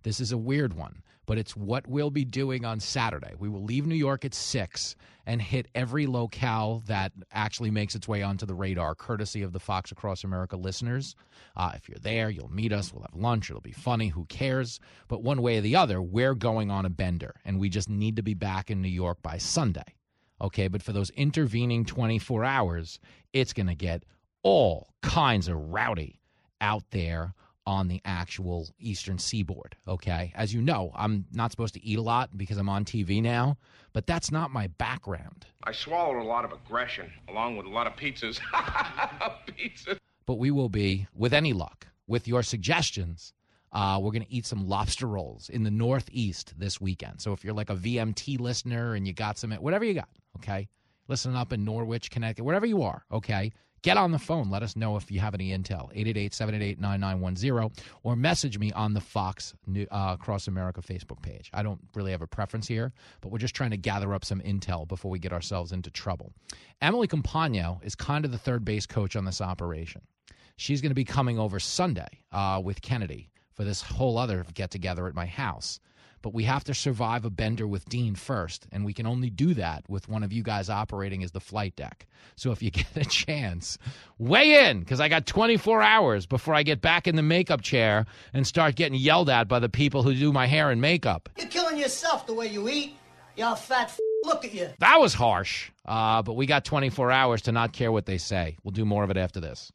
This is a weird one, but it's what we'll be doing on Saturday. We will leave New York at six and hit every locale that actually makes its way onto the radar, courtesy of the Fox Across America listeners. Uh, if you're there, you'll meet us. We'll have lunch. It'll be funny. Who cares? But one way or the other, we're going on a bender, and we just need to be back in New York by Sunday. Okay, but for those intervening twenty-four hours, it's going to get all kinds of rowdy out there on the actual Eastern Seaboard, okay? As you know, I'm not supposed to eat a lot because I'm on T V now, but that's not my background. I swallowed a lot of aggression, along with a lot of pizzas. Pizza. But we will be, with any luck, with your suggestions, uh, we're going to eat some lobster rolls in the Northeast this weekend. So if you're like a V M T listener and you got some, whatever you got, okay? Listening up in Norwich, Connecticut, wherever you are, okay? Get on the phone. Let us know if you have any intel, eight eight eight, seven eight eight, nine nine one zero, or message me on the Fox uh, Across America Facebook page. I don't really have a preference here, but we're just trying to gather up some intel before we get ourselves into trouble. Emily Compagno is kind of the third base coach on this operation. She's going to be coming over Sunday uh, with Kennedy for this whole other get-together at my house. But we have to survive a bender with Dean first, and we can only do that with one of you guys operating as the flight deck. So if you get a chance, weigh in, because I got twenty-four hours before I get back in the makeup chair and start getting yelled at by the people who do my hair and makeup. You're killing yourself the way you eat. You're fat f***. Look at you. That was harsh, uh, but we got twenty-four hours to not care what they say. We'll do more of it after this.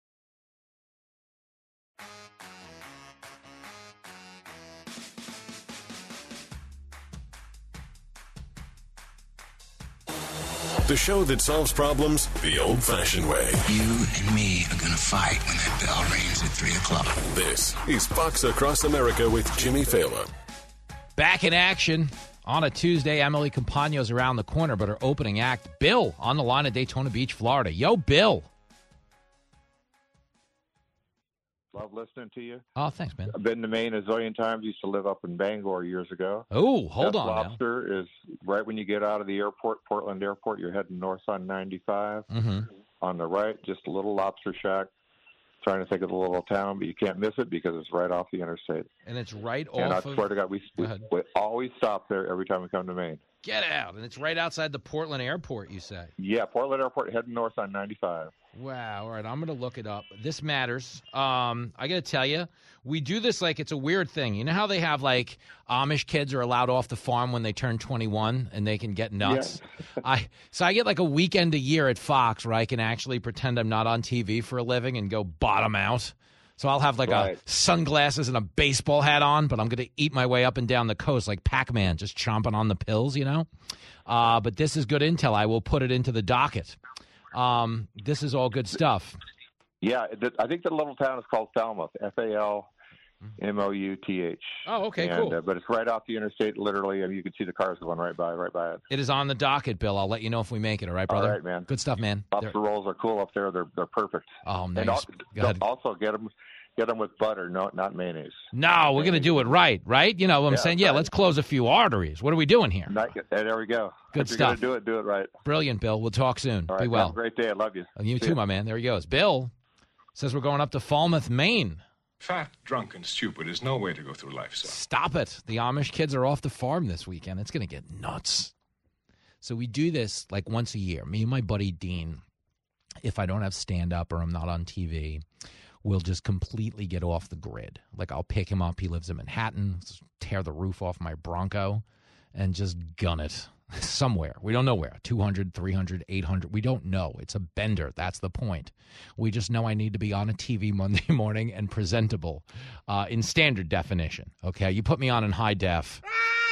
The show that solves problems the old-fashioned way. You and me are going to fight when that bell rings at three o'clock. This is Fox Across America with Jimmy Fallon. Back in action on a Tuesday. Emily Compagno's around the corner, but her opening act, Bill, on the line at Daytona Beach, Florida. Yo, Bill. Love listening to you. Oh, thanks, man. I've been to Maine a zillion times. Used to live up in Bangor years ago. Oh, hold Best on Lobster now. is right when you get out of the airport, Portland Airport. You're heading north on ninety-five. Mm-hmm. On the right, just a little lobster shack. Trying to think of the little town, but you can't miss it because it's right off the interstate. And it's right and off I of... swear to God, we, we, we always stop there every time we come to Maine. Get out. And it's right outside the Portland Airport, you say? Yeah, Portland Airport, heading north on ninety-five. Wow. All right, I'm going to look it up. This matters. Um, I got to tell you, we do this like it's a weird thing. You know how they have, like, Amish kids are allowed off the farm when they turn twenty-one and they can get nuts? Yeah. I So I get, like, a weekend a year at Fox where I can actually pretend I'm not on T V for a living and go bottom out. So I'll have, like, right. a sunglasses and a baseball hat on, but I'm going to eat my way up and down the coast like Pac-Man, just chomping on the pills, you know? Uh, but this is good intel. I will put it into the docket. Um, this is all good stuff. Yeah, I think the little town is called Falmouth, F A L M O U T H. Oh, okay, and, cool. Uh, but it's right off the interstate, literally, and you can see the cars going right by, right by it. It is on the docket, Bill. I'll let you know if we make it, all right, brother? All right, man. Good stuff, man. Lobster They're... rolls are cool up there. They're they're perfect. Oh, nice. And also, Go ahead. also get them, get them with butter, no, not mayonnaise. No, we're going to do it right, right? You know what I'm Yeah, saying? Yeah, right. let's close a few arteries. What are we doing here? Not, there we go. Good if you're stuff. You're going to do it, do it right. Brilliant, Bill. We'll talk soon. All right, Be well. Have a great day. I love you. Oh, you See too, ya. my man. There he goes. Bill says we're going up to Falmouth, Maine. Fat, drunk, and stupid is no way to go through life, son. Stop it. The Amish kids are off the farm this weekend. It's going to get nuts. So we do this like once a year. Me and my buddy Dean, if I don't have stand-up or I'm not on T V, we'll just completely get off the grid. Like I'll pick him up. He lives in Manhattan. Tear the roof off my Bronco and just gun it somewhere. We don't know where. two hundred, three hundred, eight hundred. We don't know. It's a bender. That's the point. We just know I need to be on a T V Monday morning and presentable uh, in standard definition. Okay? You put me on in high def.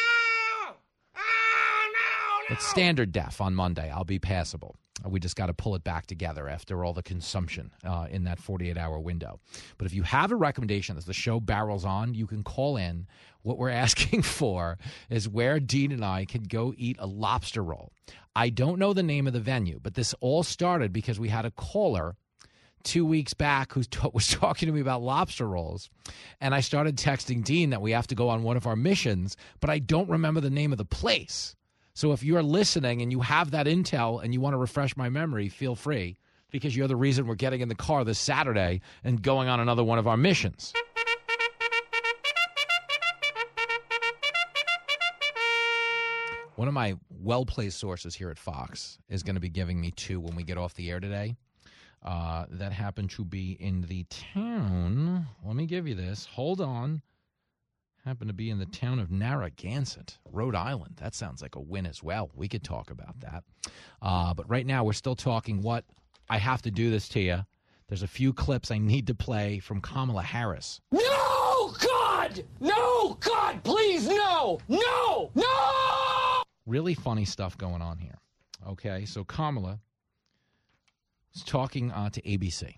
It's standard def on Monday. I'll be passable. We just got to pull it back together after all the consumption uh, in that forty-eight hour window. But if you have a recommendation as the show barrels on, you can call in. What we're asking for is where Dean and I can go eat a lobster roll. I don't know the name of the venue, but this all started because we had a caller two weeks back who t- was talking to me about lobster rolls. And I started texting Dean that we have to go on one of our missions, but I don't remember the name of the place. So if you're listening and you have that intel and you want to refresh my memory, feel free, because you're the reason we're getting in the car this Saturday and going on another one of our missions. One of my well-placed sources here at Fox is going to be giving me two when we get off the air today. Uh, that happened to be in the town. Let me give you this. Hold on. Happened to be in the town of Narragansett, Rhode Island. That sounds like a win as well. We could talk about that. Uh, but right now we're still talking what I have to do this to you. There's a few clips I need to play from Kamala Harris. No, God! No, God, please, no! No! No! Really funny stuff going on here. Okay, so Kamala was talking uh, to A B C.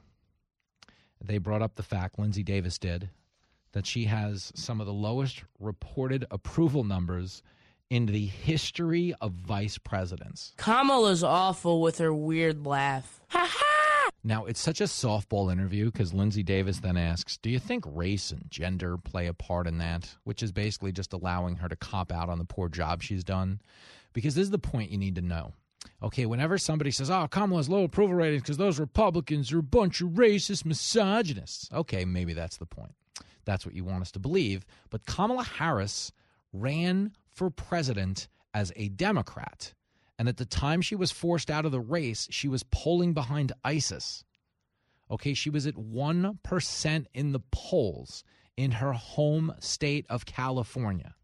They brought up the fact, Lindsay Davis did, that she has some of the lowest reported approval numbers in the history of vice presidents. Kamala's awful with her weird laugh. Ha ha! Now, it's such a softball interview because Lindsay Davis then asks, do you think race and gender play a part in that? Which is basically just allowing her to cop out on the poor job she's done. Because this is the point you need to know. Okay, whenever somebody says, oh, Kamala has low approval ratings because those Republicans are a bunch of racist misogynists. Okay, maybe that's the point. That's what you want us to believe. But Kamala Harris ran for president as a Democrat. And at the time she was forced out of the race, she was polling behind ISIS. Okay, she was at one percent in the polls in her home state of California.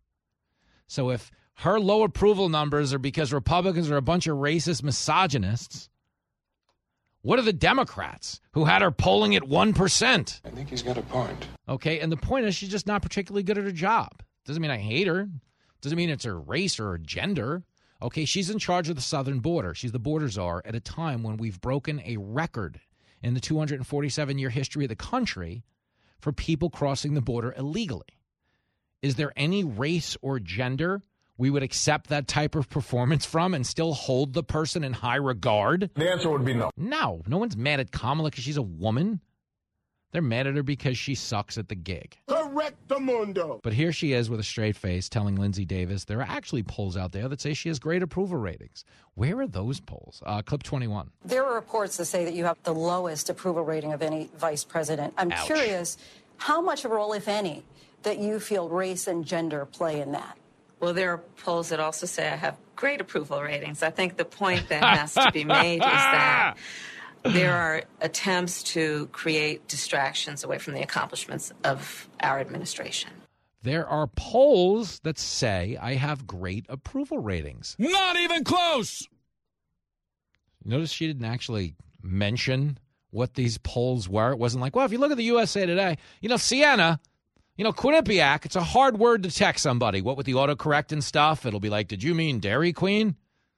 So if her low approval numbers are because Republicans are a bunch of racist misogynists, what are the Democrats who had her polling at one percent? I think he's got a point. Okay, and the point is she's just not particularly good at her job. Doesn't mean I hate her. Doesn't mean it's her race or her gender. Okay, she's in charge of the southern border. She's the border czar at a time when we've broken a record in the two hundred forty-seven year history of the country for people crossing the border illegally. Is there any race or gender we would accept that type of performance from and still hold the person in high regard? The answer would be no. No. No one's mad at Kamala because she's a woman. They're mad at her because she sucks at the gig. Correctamundo. But here she is with a straight face telling Lindsay Davis there are actually polls out there that say she has great approval ratings. Where are those polls? Uh, clip twenty-one. There are reports that say that you have the lowest approval rating of any vice president. I'm Ouch. curious how much of a role, if any, that you feel race and gender play in that. Well, there are polls that also say I have great approval ratings. I think the point that has to be made is that there are attempts to create distractions away from the accomplishments of our administration. There are polls that say I have great approval ratings. Not even close! Notice she didn't actually mention what these polls were. It wasn't like, well, if you look at the U S A Today, you know, Sienna, you know, Quinnipiac, it's a hard word to text somebody. What with the autocorrect and stuff, it'll be like, did you mean Dairy Queen?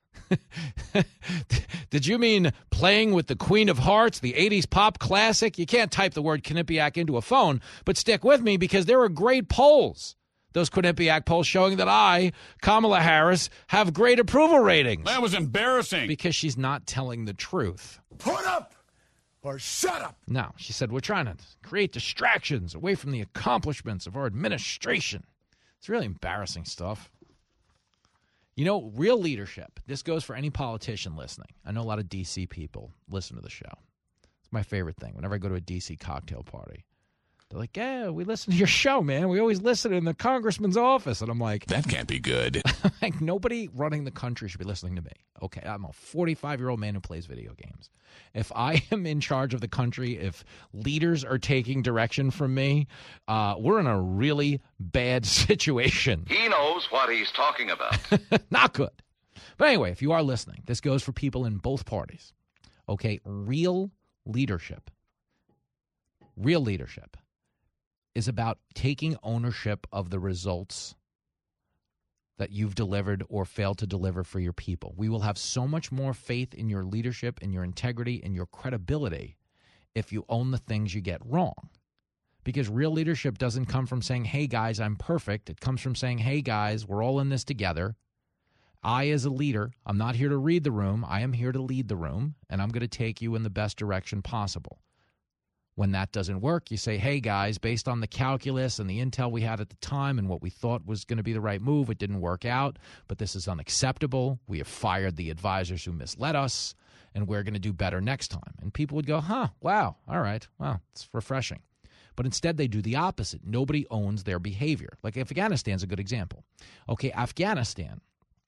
Did you mean playing with the Queen of Hearts, the eighties pop classic? You can't type the word Quinnipiac into a phone, but stick with me because there are great polls. Those Quinnipiac polls showing that I, Kamala Harris, have great approval ratings. That was embarrassing. Because she's not telling the truth. Put up or shut up. No, she said, we're trying to create distractions away from the accomplishments of our administration. It's really embarrassing stuff. You know, real leadership, this goes for any politician listening. I know a lot of D C people listen to the show. It's my favorite thing. Whenever I go to a D C cocktail party, they're like, yeah, we listen to your show, man. We always listen in the congressman's office. And I'm like, that can't be good. Like, nobody running the country should be listening to me. Okay, I'm a forty-five-year-old man who plays video games. If I am in charge of the country, if leaders are taking direction from me, uh, we're in a really bad situation. He knows what he's talking about. Not good. But anyway, if you are listening, this goes for people in both parties. Okay, real leadership, real leadership is about taking ownership of the results that you've delivered or failed to deliver for your people. We will have so much more faith in your leadership and your integrity and your credibility if you own the things you get wrong. Because real leadership doesn't come from saying, hey, guys, I'm perfect. It comes from saying, hey, guys, we're all in this together. I, as a leader, I'm not here to read the room. I am here to lead the room, and I'm going to take you in the best direction possible. When that doesn't work, you say, hey, guys, based on the calculus and the intel we had at the time and what we thought was going to be the right move, it didn't work out, but this is unacceptable. We have fired the advisors who misled us, and we're going to do better next time. And people would go, huh, wow, all right, well, it's refreshing. But instead, they do the opposite. Nobody owns their behavior. Like Afghanistan's a good example. Okay, Afghanistan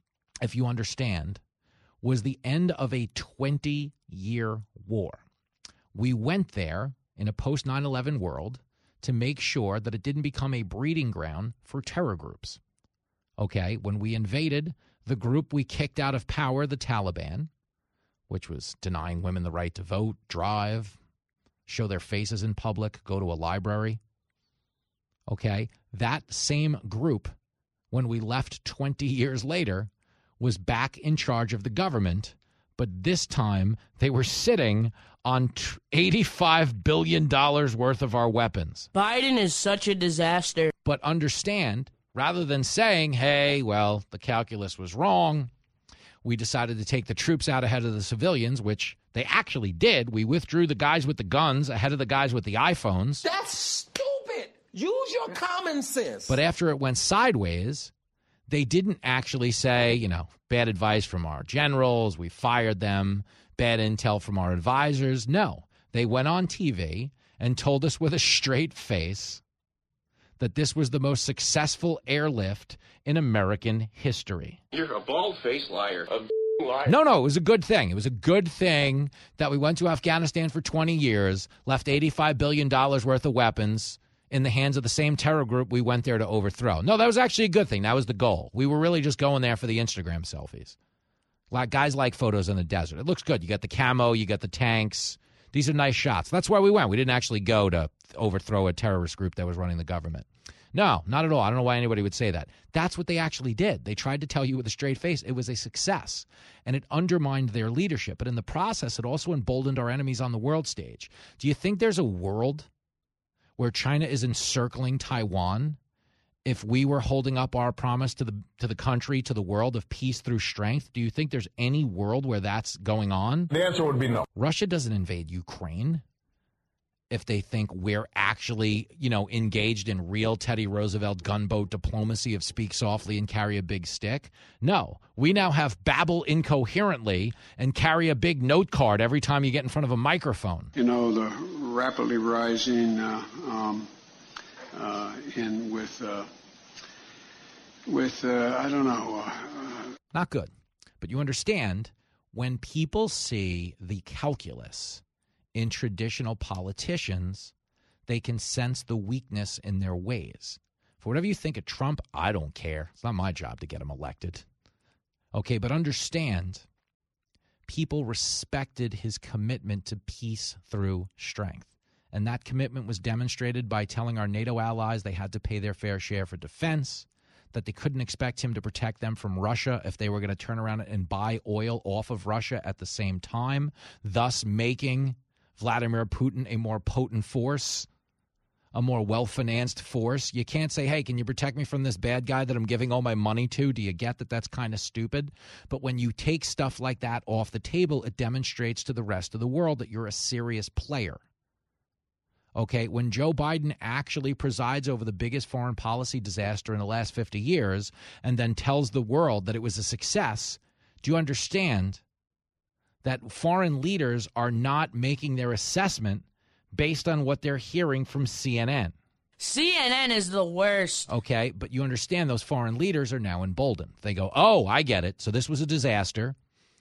if you understand, was the end of a twenty-year war. We went there in a post nine eleven world to make sure that it didn't become a breeding ground for terror groups. Okay, when we invaded the group we kicked out of power, the Taliban, which was denying women the right to vote, drive, show their faces in public, go to a library. Okay, that same group, when we left twenty years later, was back in charge of the government, but this time they were sitting on eighty-five billion dollars worth of our weapons. Biden is such a disaster. But understand, rather than saying, hey, well, the calculus was wrong, we decided to take the troops out ahead of the civilians, which they actually did. We withdrew the guys with the guns ahead of the guys with the iPhones. That's stupid. Use your common sense. But after it went sideways, they didn't actually say, you know, bad advice from our generals, we fired them, bad intel from our advisors. No, they went on T V and told us with a straight face that this was the most successful airlift in American history. You're a bald-faced liar. A liar. No, no, it was a good thing. It was a good thing that we went to Afghanistan for twenty years, left eighty-five billion dollars worth of weapons in the hands of the same terror group we went there to overthrow. No, that was actually a good thing. That was the goal. We were really just going there for the Instagram selfies. Like guys like photos in the desert. It looks good. You got the camo, you got the tanks. These are nice shots. That's why we went. We didn't actually go to overthrow a terrorist group that was running the government. No, not at all. I don't know why anybody would say that. That's what they actually did. They tried to tell you with a straight face it was a success, and it undermined their leadership. But in the process, it also emboldened our enemies on the world stage. Do you think there's a world where China is encircling Taiwan if we were holding up our promise to the to the country, to the world of peace through strength? Do you think there's any world where that's going on? The answer would be no. Russia doesn't invade Ukraine if they think we're actually, you know, engaged in real Teddy Roosevelt gunboat diplomacy of speak softly and carry a big stick. No, we now have babble incoherently and carry a big note card every time you get in front of a microphone. You know, the rapidly rising uh, um, uh, in with, uh, with uh, I don't know. Uh, Not good. But you understand, when people see the calculus in traditional politicians, they can sense the weakness in their ways. For whatever you think of Trump, I don't care. It's not my job to get him elected. Okay, but understand, people respected his commitment to peace through strength. And that commitment was demonstrated by telling our NATO allies they had to pay their fair share for defense, that they couldn't expect him to protect them from Russia if they were going to turn around and buy oil off of Russia at the same time, thus making Vladimir Putin a more potent force, a more well-financed force. You can't say, hey, can you protect me from this bad guy that I'm giving all my money to? Do you get that that's kind of stupid? But when you take stuff like that off the table, it demonstrates to the rest of the world that you're a serious player. Okay, when Joe Biden actually presides over the biggest foreign policy disaster in the last fifty years and then tells the world that it was a success, do you understand that foreign leaders are not making their assessment based on what they're hearing from C N N? C N N is the worst. Okay, but you understand those foreign leaders are now emboldened. They go, oh, I get it. So this was a disaster.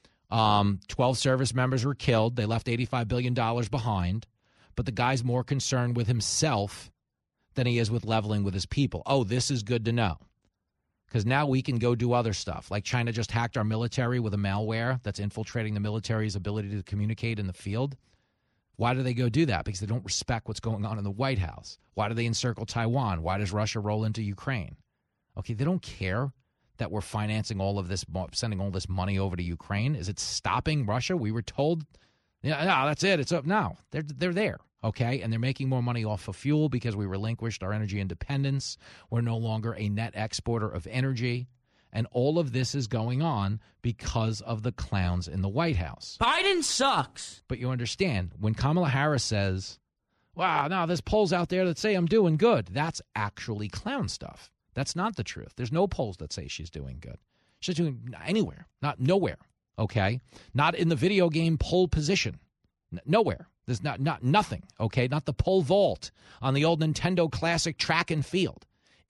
Um, twelve service members were killed. They left eighty-five billion dollars behind. But the guy's more concerned with himself than he is with leveling with his people. Oh, this is good to know. Because now we can go do other stuff. Like China just hacked our military with a malware that's infiltrating the military's ability to communicate in the field. Why do they go do that? Because they don't respect what's going on in the White House. Why do they encircle Taiwan? Why does Russia roll into Ukraine? Okay, they don't care that we're financing all of this, sending all this money over to Ukraine. Is it stopping Russia? We were told, yeah, no, that's it. It's up now. They're they're there. Okay, and they're making more money off of fuel because we relinquished our energy independence. We're no longer a net exporter of energy. And all of this is going on because of the clowns in the White House. Biden sucks. But you understand, when Kamala Harris says, wow, no, there's polls out there that say I'm doing good, that's actually clown stuff. That's not the truth. There's no polls that say she's doing good. She's doing anywhere, not nowhere, okay? Not in the video game pole position. N- nowhere. There's not, not nothing, okay? Not the pole vault on the old Nintendo Classic track and field.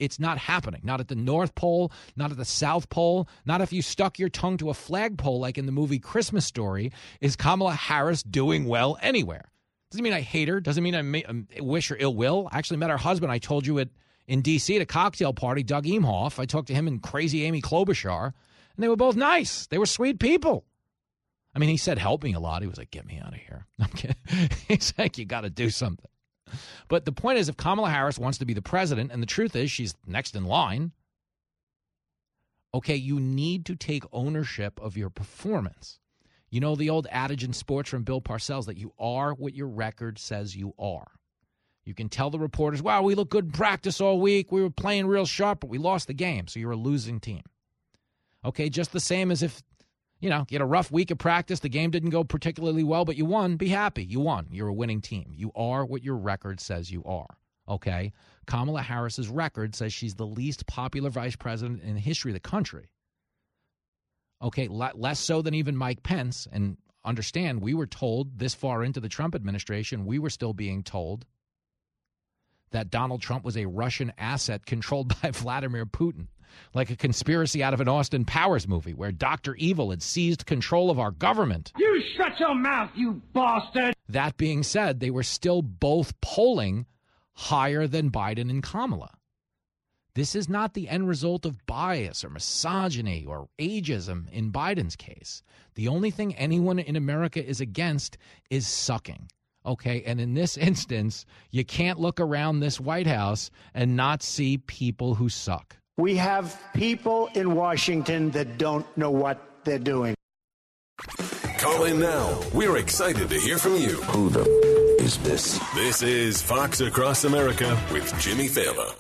It's not happening. Not at the North Pole, not at the South Pole, not if you stuck your tongue to a flagpole like in the movie Christmas Story. Is Kamala Harris doing well anywhere? Doesn't mean I hate her. Doesn't mean I may, um, wish her ill will. I actually met her husband. I told you it in D C at a cocktail party, Doug Emhoff. I talked to him and crazy Amy Klobuchar, and they were both nice. They were sweet people. I mean, he said, help me a lot. He was like, get me out of here. I'm kidding. He's like, you got to do something. But the point is, if Kamala Harris wants to be the president, and the truth is she's next in line, okay, you need to take ownership of your performance. You know the old adage in sports from Bill Parcells that you are what your record says you are. You can tell the reporters, wow, we look good in practice all week. We were playing real sharp, but we lost the game, so you're a losing team. Okay, just the same as if, you know, you had a rough week of practice, the game didn't go particularly well, but you won, be happy. You won. You're a winning team. You are what your record says you are, okay? Kamala Harris's record says she's the least popular vice president in the history of the country. Okay, le- less so than even Mike Pence. And understand, we were told this far into the Trump administration, we were still being told that Donald Trump was a Russian asset controlled by Vladimir Putin. Like a conspiracy out of an Austin Powers movie where Doctor Evil had seized control of our government. You shut your mouth, you bastard! That being said, they were still both polling higher than Biden and Kamala. This is not the end result of bias or misogyny or ageism in Biden's case. The only thing anyone in America is against is sucking. Okay, and in this instance, you can't look around this White House and not see people who suck. We have people in Washington that don't know what they're doing. Call in now. We're excited to hear from you. Who the f- is this? This is Fox Across America with Jimmy Fallon.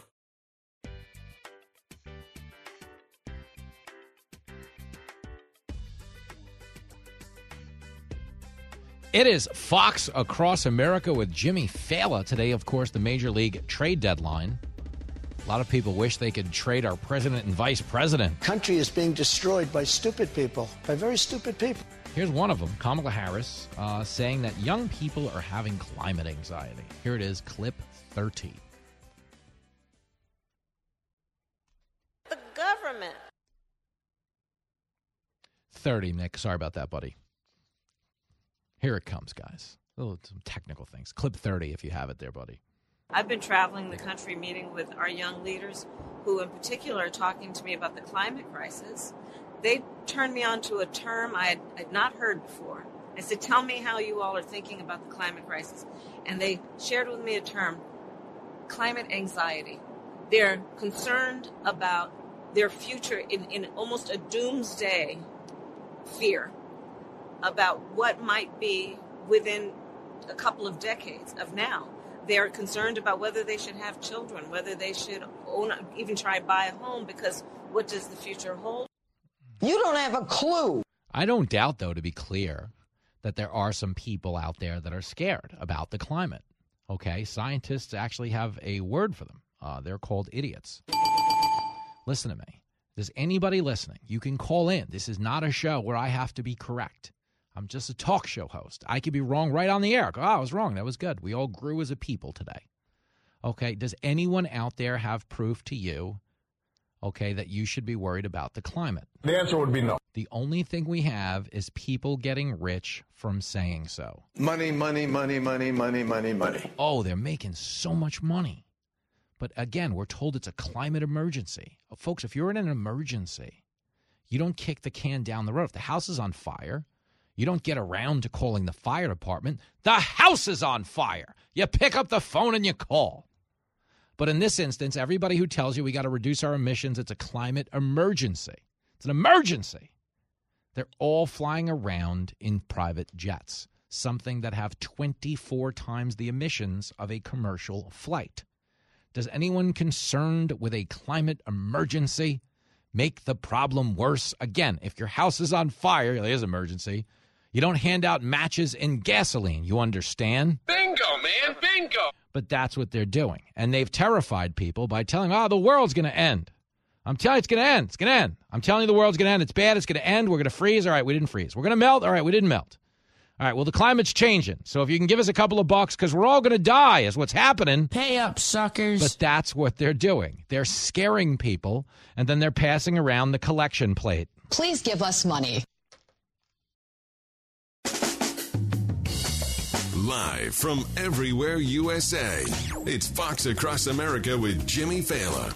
It is Fox Across America with Jimmy Fallon. Today, of course, the Major League trade deadline. A lot of people wish they could trade our president and vice president. Country is being destroyed by stupid people, by very stupid people. Here's one of them, Kamala Harris, uh, saying that young people are having climate anxiety. Here it is, clip thirty. The government. thirty, Nick. Sorry about that, buddy. Here it comes, guys. Oh, some technical things. Clip thirty if you have it there, buddy. I've been traveling the country meeting with our young leaders who in particular are talking to me about the climate crisis. They turned me on to a term I had, I'd not heard before. I said, tell me how you all are thinking about the climate crisis. And they shared with me a term, climate anxiety. They're concerned about their future in, in almost a doomsday fear about what might be within a couple of decades of now. They're concerned about whether they should have children, whether they should own, even try to buy a home, because what does the future hold? You don't have a clue. I don't doubt, though, to be clear, that there are some people out there that are scared about the climate. Okay? Scientists actually have a word for them. Uh, they're called idiots. Listen to me. Does anybody listening, you can call in. This is not a show where I have to be correct. I'm just a talk show host. I could be wrong right on the air. Oh, I was wrong. That was good. We all grew as a people today. Okay, does anyone out there have proof to you, okay, that you should be worried about the climate? The answer would be no. The only thing we have is people getting rich from saying so. Money, money, money, money, money, money, money. Oh, they're making so much money. But again, we're told it's a climate emergency. Folks, if you're in an emergency, you don't kick the can down the road. If the house is on fire, you don't get around to calling the fire department. The house is on fire. You pick up the phone and you call. But in this instance, everybody who tells you we got to reduce our emissions, it's a climate emergency. It's an emergency. They're all flying around in private jets, something that have twenty-four times the emissions of a commercial flight. Does anyone concerned with a climate emergency make the problem worse? Again, if your house is on fire, it is an emergency. You don't hand out matches and gasoline. You understand? Bingo, man, bingo. But that's what they're doing. And they've terrified people by telling, oh, the world's going to end. I'm telling you, it's going to end. It's going to end. I'm telling you the world's going to end. It's bad. It's going to end. We're going to freeze. All right, we didn't freeze. We're going to melt. All right, we didn't melt. All right, well, the climate's changing. So if you can give us a couple of bucks, because we're all going to die is what's happening. Pay up, suckers. But that's what they're doing. They're scaring people, and then they're passing around the collection plate. Please give us money. Live from everywhere U S A, it's Fox Across America with Jimmy Fallon.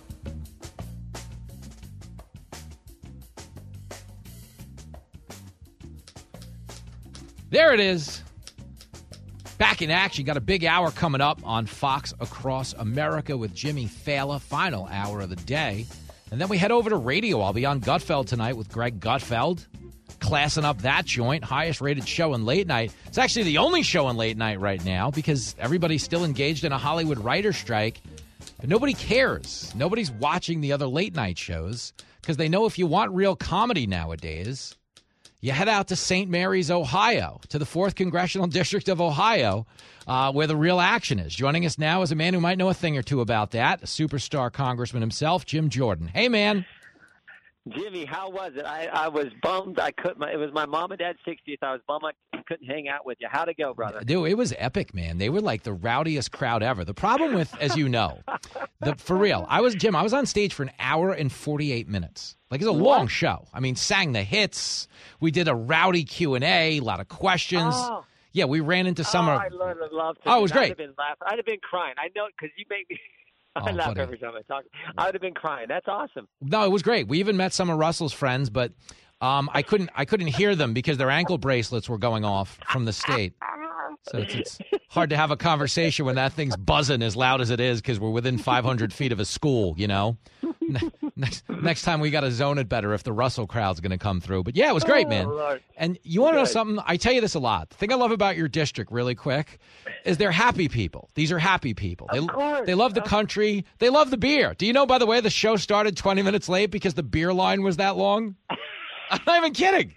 There it is. Back in action. Got a big hour coming up on Fox Across America with Jimmy Fallon, final hour of the day. And then we head over to radio. I'll be on Gutfeld tonight with Greg Gutfeld, classing up that joint, highest rated show in late night. It's actually the only show in late night right now because everybody's still engaged in a Hollywood writer's strike. But nobody cares. Nobody's watching the other late night shows because they know if you want real comedy nowadays, you head out to Saint Mary's, Ohio, to the fourth Congressional District of Ohio, uh, where the real action is. Joining us now is a man who might know a thing or two about that, a superstar congressman himself, Jim Jordan. Hey, man. Jimmy, how was it? I, I was bummed. I couldn't. It was my mom and dad's sixtieth. I was bummed I couldn't hang out with you. How'd it go, brother? Dude, it was epic, man. They were like the rowdiest crowd ever. The problem with, as you know, the for real, I was Jim. I was on stage for an hour and forty-eight minutes. Like it's a what? long show. I mean, sang the hits. We did a rowdy Q and A, a lot of questions. Oh. Yeah, we ran into some. Oh, of, I love, love to. Oh, it was I'd great. Have been laughing. I'd have been crying. I know because you make me. I Oh, laugh buddy. every time I talk. I would have been crying. That's awesome. No, it was great. We even met some of Russell's friends, but um, I couldn't. I couldn't hear them because their ankle bracelets were going off from the state. So it's, it's hard to have a conversation when that thing's buzzing as loud as it is because we're within five hundred feet of a school. You know. Next, next time we got to zone it better if the Russell crowd's going to come through. But yeah, it was great, man. Oh, and you want to know Good. something? I tell you this a lot. The thing I love about your district, really quick, is they're happy people. These are happy people. They, Of course. they love the country. They love the beer. Do you know, by the way, the show started twenty minutes late because the beer line was that long? I'm not even kidding.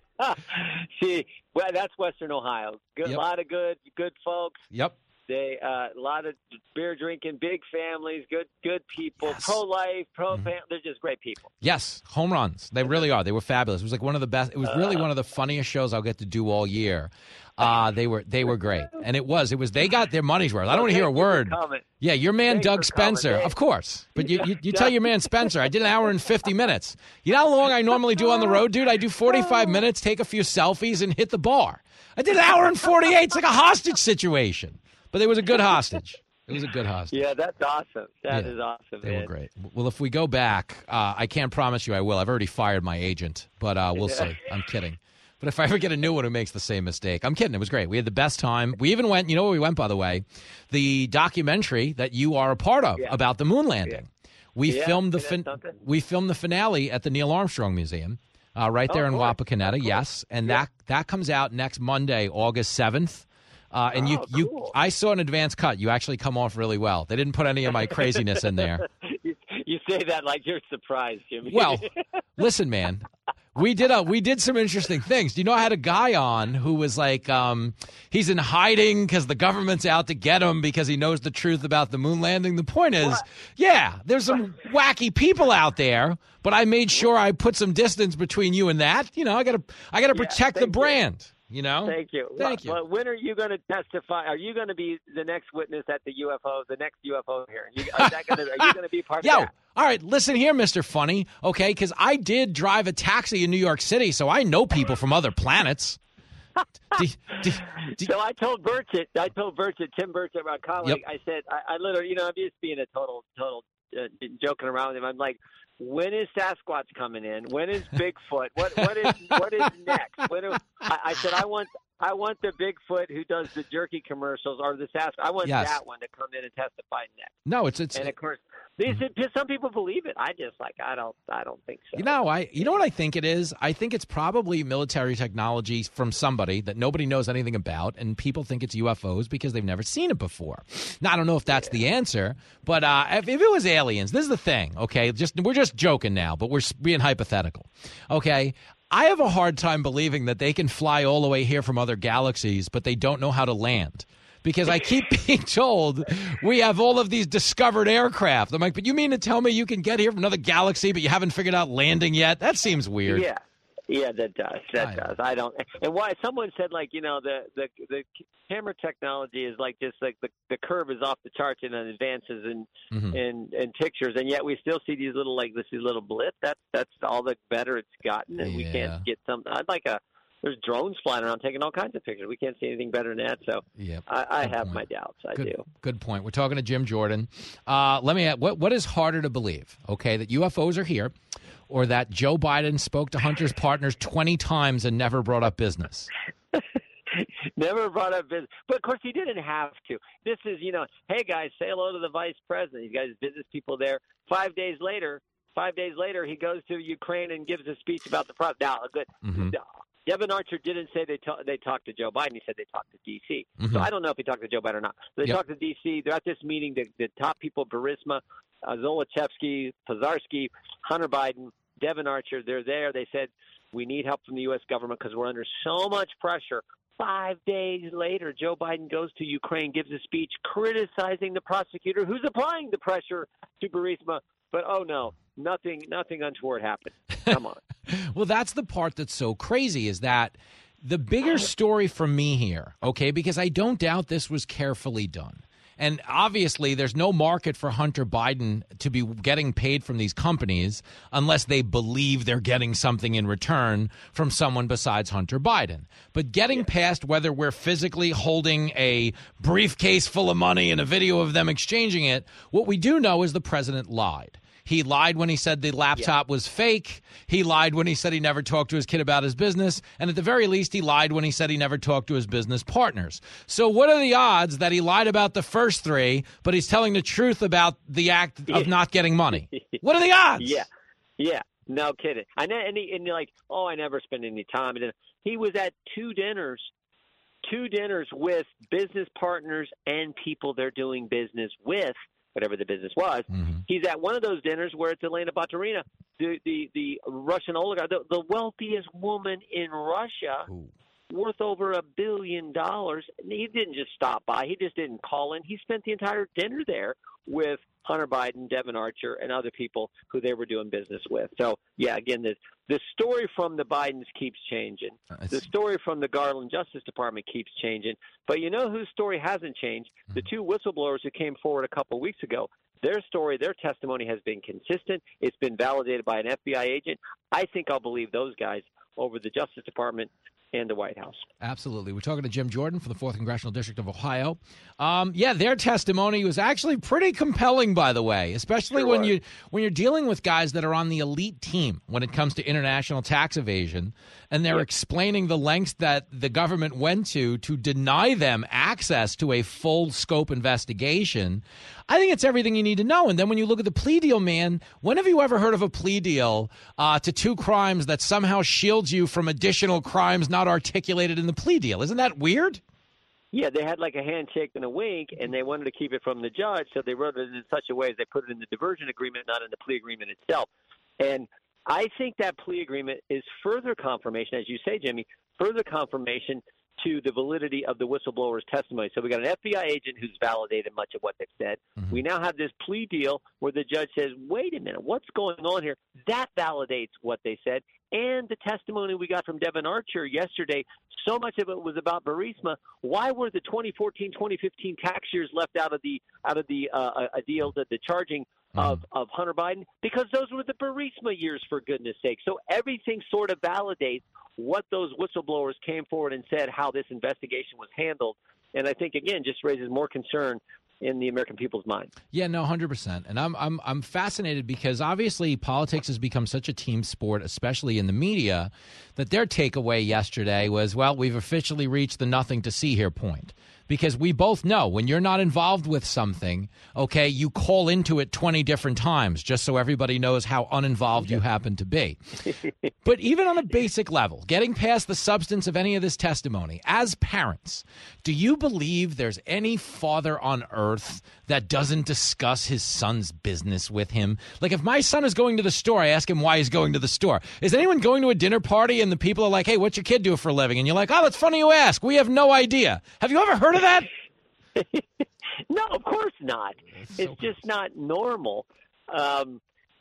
See, well, that's Western Ohio. Good, Yep. lot of good, good folks. Yep. They uh, a lot of beer drinking, big families, good, good people, pro life, pro family. They're just great people. Yes, home runs. They really are. They were fabulous. It was like one of the best. It was really one of the funniest shows I'll get to do all year. Uh, they were they were great, and it was it was they got their money's worth. I don't want to hear a word. Yeah, your man Thanks Doug for Spencer, coming. of course. But you, you you tell your man Spencer, I did an hour and fifty minutes. You know how long I normally do on the road, dude? I do forty-five minutes, take a few selfies, and hit the bar. I did an hour and forty-eight. It's like a hostage situation. But it was a good hostage. It was a good hostage. Yeah, that's awesome. That Yeah, is awesome, They man. were great. Well, if we go back, uh, I can't promise you I will. I've already fired my agent, but uh, we'll see. I'm kidding. But if I ever get a new one who makes the same mistake, I'm kidding. It was great. We had the best time. We even went, you know where we went, by the way? The documentary that you are a part of Yeah. about the moon landing. We Yeah, filmed the isn't fin- that something? we filmed the finale at the Neil Armstrong Museum, uh, right there Oh, in cool. Wapakoneta. Yes, and that that comes out next Monday, August seventh. Uh, and you, Oh, you, cool. I saw an advance cut. You actually come off really well. They didn't put any of my craziness in there. you, you say that like you're surprised, Jimmy. Well, listen, man, we did a we did some interesting things. Do you know I had a guy on who was like, um, he's in hiding because the government's out to get him because he knows the truth about the moon landing. The point is, yeah, there's some wacky people out there, but I made sure I put some distance between you and that. You know, I gotta I gotta Yeah, protect the thank you. brand. You know, Thank you. Thank well, you. Well, when are you going to testify? Are you going to be the next witness at the U F O, the next U F O hearing? You, are, that gonna, are you going to be part Yo, of that? all right, listen here, Mister Funny, okay, because I did drive a taxi in New York City, so I know people from other planets. do, do, do, So I told Burchett, I told Burchett, Tim Burchett, my colleague, Yep. I said, I, I literally, you know, I'm just being a total, total uh, joking around with him. I'm like, when is Sasquatch coming in? When is Bigfoot? What what is what is next? When are, I, I said I want I want the Bigfoot who does the jerky commercials or the Sasquatch. I want Yes. that one to come in and testify next. no, it's it's And of course, these some people believe it. I just like I don't I don't think so. You know, I you know what I think it is? I think it's probably military technology from somebody that nobody knows anything about, and people think it's U F Os because they've never seen it before. Now, I don't know if that's the answer, but uh, if, if it was aliens, this is the thing, okay? Just we're just joking now, but we're being hypothetical, okay? I have a hard time believing that they can fly all the way here from other galaxies, but they don't know how to land. Because I keep being told we have all of these discovered aircraft. I'm like, but you mean to tell me you can get here from another galaxy, but you haven't figured out landing yet? That seems weird. Yeah. Yeah, that does. That does. I don't. And why someone said like you know the the the camera technology is like just like the the curve is off the charts in advances in Mm-hmm. in in pictures, and yet we still see these little like this little blip. That's that's all the better it's gotten, and we Yeah. can't get some. I'd like a. There's drones flying around taking all kinds of pictures. We can't see anything better than that. So Yep. I, I Good have point. my doubts. I Good, do. good point. We're talking to Jim Jordan. Uh, let me ask, what what is harder to believe? Okay, that U F Os are here, or that Joe Biden spoke to Hunter's partners twenty times and never brought up business? Never brought up business. But, of course, he didn't have to. This is, you know, hey, guys, say hello to the vice president. He's got his business people there. Five days later, five days later, he goes to Ukraine and gives a speech about the problem. Now, good. Mm-hmm. Devin Archer didn't say they ta- they talked to Joe Biden. He said they talked to D C. Mhm. So I don't know if he talked to Joe Biden or not. They Yep. talked to D C. They're at this meeting. The, the top people, Burisma, uh, Zolochevsky, Pazarski, Hunter Biden, Devin Archer, they're there. They said, we need help from the U S government because we're under so much pressure. Five days later, Joe Biden goes to Ukraine, gives a speech criticizing the prosecutor who's applying the pressure to Burisma. But, oh, no, nothing nothing untoward happened. Come on. Well, that's the part that's so crazy is that the bigger story for me here, okay, because I don't doubt this was carefully done. And obviously, there's no market for Hunter Biden to be getting paid from these companies unless they believe they're getting something in return from someone besides Hunter Biden. But getting past whether we're physically holding a briefcase full of money and a video of them exchanging it, what we do know is the president lied. He lied when he said the laptop was fake. He lied when he said he never talked to his kid about his business. And at the very least, he lied when he said he never talked to his business partners. So what are the odds that he lied about the first three, but he's telling the truth about the act of not getting money? What are the odds? Yeah, yeah, no kidding. I know, and, he, and you're like, oh, I never spend any time. And he was at two dinners, two dinners with business partners and people they're doing business with, whatever the business was. Mm-hmm. He's at one of those dinners where it's Elena Baturina, the the, the Russian oligarch, the, the wealthiest woman in Russia, Ooh. worth over a billion dollars. He didn't just stop by. He just didn't call in. He spent the entire dinner there with Hunter Biden, Devin Archer, and other people who they were doing business with. So, yeah, again, the, the story from the Bidens keeps changing. The story from the Garland Justice Department keeps changing. But you know whose story hasn't changed? The two whistleblowers who came forward a couple of weeks ago, their story, their testimony has been consistent. It's been validated by an F B I agent. I think I'll believe those guys over the Justice Department and the White House. Absolutely. We're talking to Jim Jordan for the fourth Congressional District of Ohio. Um, yeah, their testimony was actually pretty compelling, by the way, especially Sure when was. you when you're dealing with guys that are on the elite team when it comes to international tax evasion, and they're Yep. explaining the lengths that the government went to to deny them access to a full scope investigation. I think it's everything you need to know. And then when you look at the plea deal, man, when have you ever heard of a plea deal uh, to two crimes that somehow shields you from additional crimes not articulated in the plea deal? Isn't that weird? Yeah, they had like a handshake and a wink, and they wanted to keep it from the judge, so they wrote it in such a way as they put it in the diversion agreement, not in the plea agreement itself. And I think that plea agreement is further confirmation, as you say, Jimmy, further confirmation to the validity of the whistleblower's testimony. So we got an F B I agent who's validated much of what they've said. Mm-hmm. We now have this plea deal where the judge says, wait a minute, what's going on here? That validates what they said. And the testimony we got from Devin Archer yesterday, so much of it was about Burisma. Why were the twenty fourteen twenty fifteen tax years left out of the out of the uh, a deal, that the charging of, of Hunter Biden? Because those were the Burisma years, for goodness sake. So everything sort of validates what those whistleblowers came forward and said, how this investigation was handled. And I think, again, just raises more concern in the American people's mind. Yeah, no, one hundred percent. And I'm I'm I'm fascinated because obviously politics has become such a team sport, especially in the media, that their takeaway yesterday was, well, we've officially reached the nothing to see here point. Because we both know when you're not involved with something, okay, you call into it twenty different times just so everybody knows how uninvolved you happen to be. But even on a basic level, getting past the substance of any of this testimony, as parents, do you believe there's any father on earth that doesn't discuss his son's business with him? Like if my son is going to the store, I ask him why he's going to the store. Is anyone going to a dinner party and the people are like, hey, what's your kid do for a living? And you're like, oh, that's funny you ask. We have no idea. Have you ever heard of that? No, of course not. It's just not normal. Um,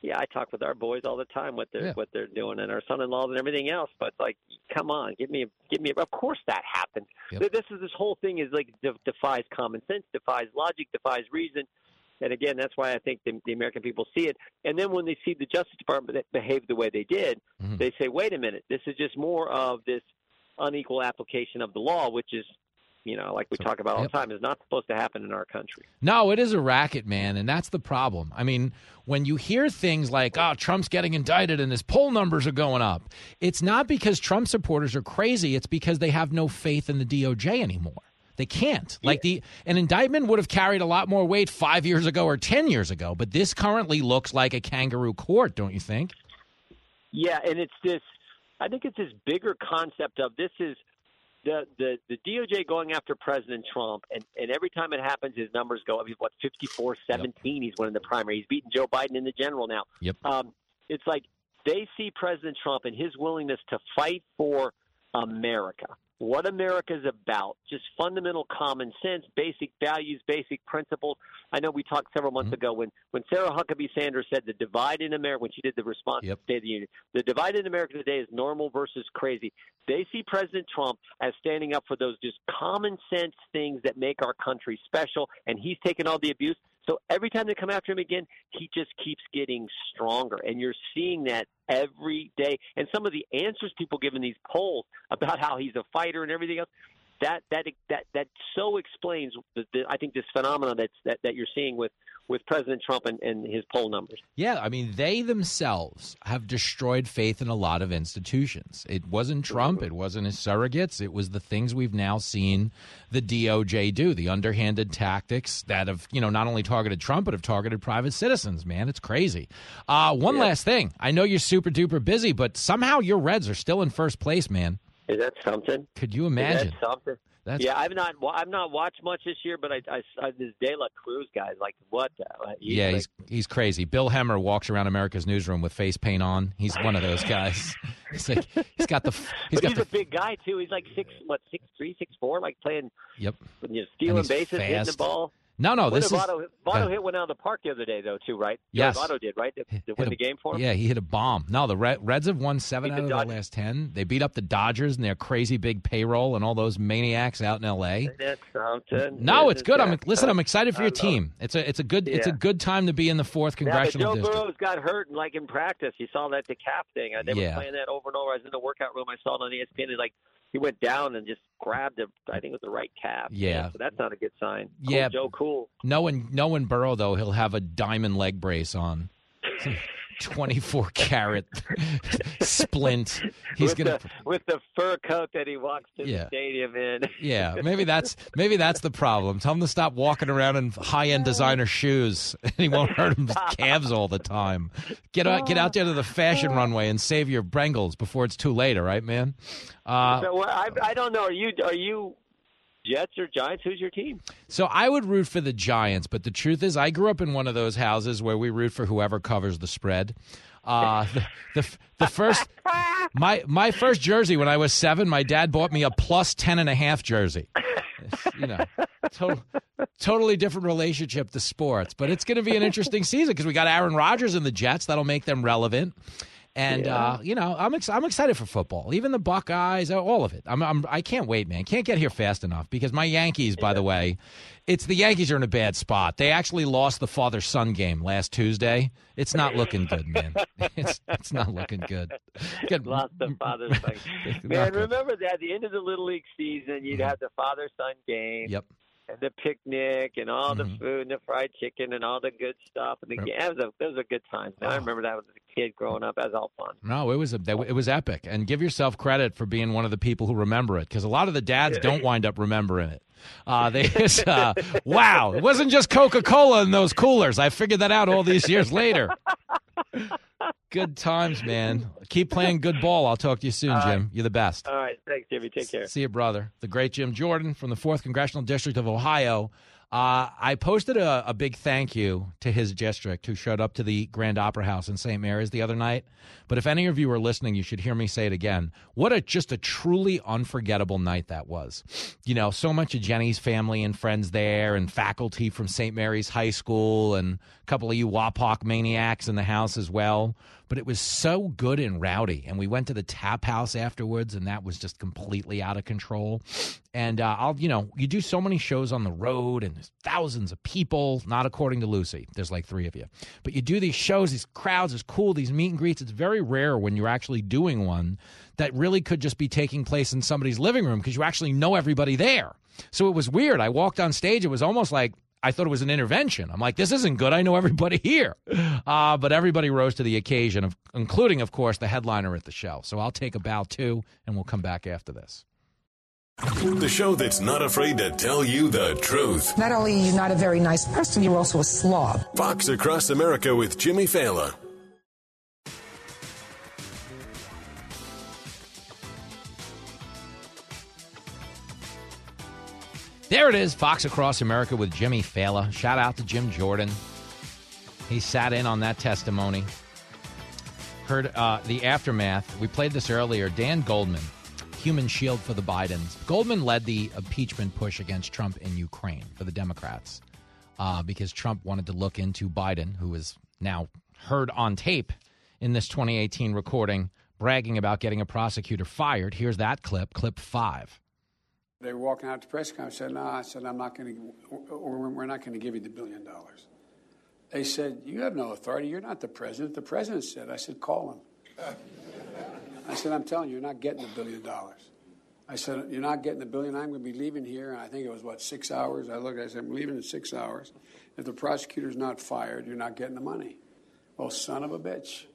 yeah, I talk with our boys all the time what they're Yeah. what they're doing, and our son-in-laws and everything else. But like, come on, give me, give me. Of course that happens. Yep. This is this whole thing is like de- defies common sense, defies logic, defies reason. And again, that's why I think the, the American people see it. And then when they see the Justice Department that behaved the way they did, Mhm. they say, wait a minute, this is just more of this unequal application of the law, which is, you know, like we talk about all yep. the time, is not supposed to happen in our country. No, it is a racket, man, and that's the problem. I mean, when you hear things like, oh, Trump's getting indicted and his poll numbers are going up, it's not because Trump supporters are crazy. It's because they have no faith in the D O J anymore. They can't. Like the an indictment would have carried a lot more weight five years ago or ten years ago, but this currently looks like a kangaroo court, don't you think? Yeah, and it's this. I think it's this bigger concept of this is the the, the D O J going after President Trump, and, and every time it happens, his numbers go up. He's what fifty-four seventeen. Yep. He's winning the primary. He's beating Joe Biden in the general now. Yep. Um, it's like they see President Trump and his willingness to fight for America. What America's about, just fundamental common sense, basic values, basic principles. I know we talked several months mm-hmm. ago when, when Sarah Huckabee Sanders said the divide in America, when she did the response yep. to the State of the Union, the divide in America today is normal versus crazy. They see President Trump as standing up for those just common sense things that make our country special, and he's taken all the abuse. So every time they come after him again, he just keeps getting stronger. And you're seeing that every day. And some of the answers people give in these polls about how he's a fighter and everything else, that that that that so explains, the, the, I think, this phenomenon that's, that, that you're seeing with, with President Trump and, and his poll numbers. Yeah, I mean, they themselves have destroyed faith in a lot of institutions. It wasn't Trump. It wasn't his surrogates. It was the things we've now seen the D O J do, the underhanded tactics that have, you know, not only targeted Trump, but have targeted private citizens, man. It's crazy. Uh, one yeah. last thing. I know you're super duper busy, but somehow your Reds are still in first place, man. Is that something? Could you imagine? Is that something? That's... Yeah, I've not I've not watched much this year, but I, I, I this De La Cruz guy is like what? The, he's yeah, like, he's he's crazy. Bill Hemmer walks around America's newsroom with face paint on. He's one of those guys. He's like he's got the he's but got he's the, a big guy too. He's like six what six three six four, like playing. Yep. You know, stealing bases, fast. hitting the ball. No, no, When this is Votto, Votto uh, hit one out of the park the other day, though, too, right? Yes, Votto did, right? To, to win a, the game for him. Yeah, he hit a bomb. No, the Red, Reds have won seven Beat out the of their last ten. They beat up the Dodgers and their crazy big payroll and all those maniacs out in L A. That's something. No, it's Isn't good. I'm that listen. I'm excited for your something? team. It's a it's a good it's a Yeah. good time to be in the fourth congressional yeah, but Joe district. Burrow's got hurt, like in practice. You saw that the calf thing. They Yeah. were playing that over and over. I was in the workout room. I saw it on E S P N. And like he went down and just grabbed it. I think it was the right calf. Yeah. So that's not a good sign. Yeah. Cool, Joe Cool. Knowing knowing Burrow though, he'll have a diamond leg brace on. twenty-four karat splint. He's with gonna the, with the fur coat that he walks to Yeah. the stadium in. Yeah, maybe that's maybe that's the problem. Tell him to stop walking around in high-end designer shoes, and he won't hurt his calves all the time. Get out, get out there to the fashion runway and save your Bengals before it's too late. All right, man. Uh, so well, I, I don't know. Are you are you Jets or Giants? Who's your team? So I would root for the Giants, but the truth is I grew up in one of those houses where we root for whoever covers the spread. Uh, the, the the first my my first jersey when I was seven, my dad bought me a plus ten and a half jersey. You know, to, totally different relationship to sports, but it's going to be an interesting season because we got Aaron Rodgers and the Jets. That'll make them relevant. And, Yeah. uh, you know, I'm ex- I'm excited for football, even the Buckeyes, all of it. I'm, I'm, I can't wait, man. Can't get here fast enough because my Yankees, by the way, it's the Yankees are in a bad spot. They actually lost the father-son game last Tuesday. It's not looking good, man. It's it's not looking good. Get, Lost the father-son. Man, remember that at the end of the Little League season, you'd have the father-son game. Yep. And the picnic and all Mm-hmm. the food and the fried chicken and all the good stuff. And the, Yep. yeah, it was a, those are good times. Man. I remember that as a kid growing up. That was all fun. No, it was a, it was epic. And give yourself credit for being one of the people who remember it because a lot of the dads don't wind up remembering it. Uh, they just, uh, wow, it wasn't just Coca-Cola in those coolers. I figured that out all these years later. Good times, man. Keep playing good ball. I'll talk to you soon, All Jim. right. You're the best. All right. Thanks, Jimmy. Take care. See you, brother. The great Jim Jordan from the fourth Congressional District of Ohio. Uh, I posted a, a big thank you to his district who showed up to the Grand Opera House in Saint Mary's the other night. But if any of you are listening, you should hear me say it again. What a just a truly unforgettable night that was. You know, so much of Jenny's family and friends there and faculty from Saint Mary's High School and a couple of you W A P O C maniacs in the house as well. But it was so good and rowdy. And we went to the tap house afterwards, and that was just completely out of control. And uh, I'll, you know, you do so many shows on the road, and there's thousands of people, not according to Lucy. There's like three of you. But you do these shows, these crowds, it's cool, these meet and greets. It's very rare when you're actually doing one that really could just be taking place in somebody's living room because you actually know everybody there. So it was weird. I walked on stage. It was almost like I thought it was an intervention. I'm like, this isn't good. I know everybody here. Uh, but everybody rose to the occasion, of, including, of course, the headliner at the show. So I'll take a bow, too, and we'll come back after this. The show that's not afraid to tell you the truth. Not only are you not a very nice person, you're also a slob. Fox Across America with Jimmy Fallon. There it is, Fox Across America with Jimmy Fallon. Shout out to Jim Jordan. He sat in on that testimony. Heard uh, the aftermath. We played this earlier. Dan Goldman, human shield for the Bidens. Goldman led the impeachment push against Trump in Ukraine for the Democrats uh, because Trump wanted to look into Biden, who is now heard on tape in this twenty eighteen recording, bragging about getting a prosecutor fired. Here's that clip, clip five. They were walking out to press conference. I said, no, I said, I'm not going to, or we're not going to give you the billion dollars. They said, you have no authority. You're not the president. The president said. I said, call him. I said, I'm telling you, you're not getting the billion dollars. I said, you're not getting the billion. I'm going to be leaving here. And I think it was, what, six hours? I looked, I said, I'm leaving in six hours. If the prosecutor's not fired, you're not getting the money. Well, son of a bitch.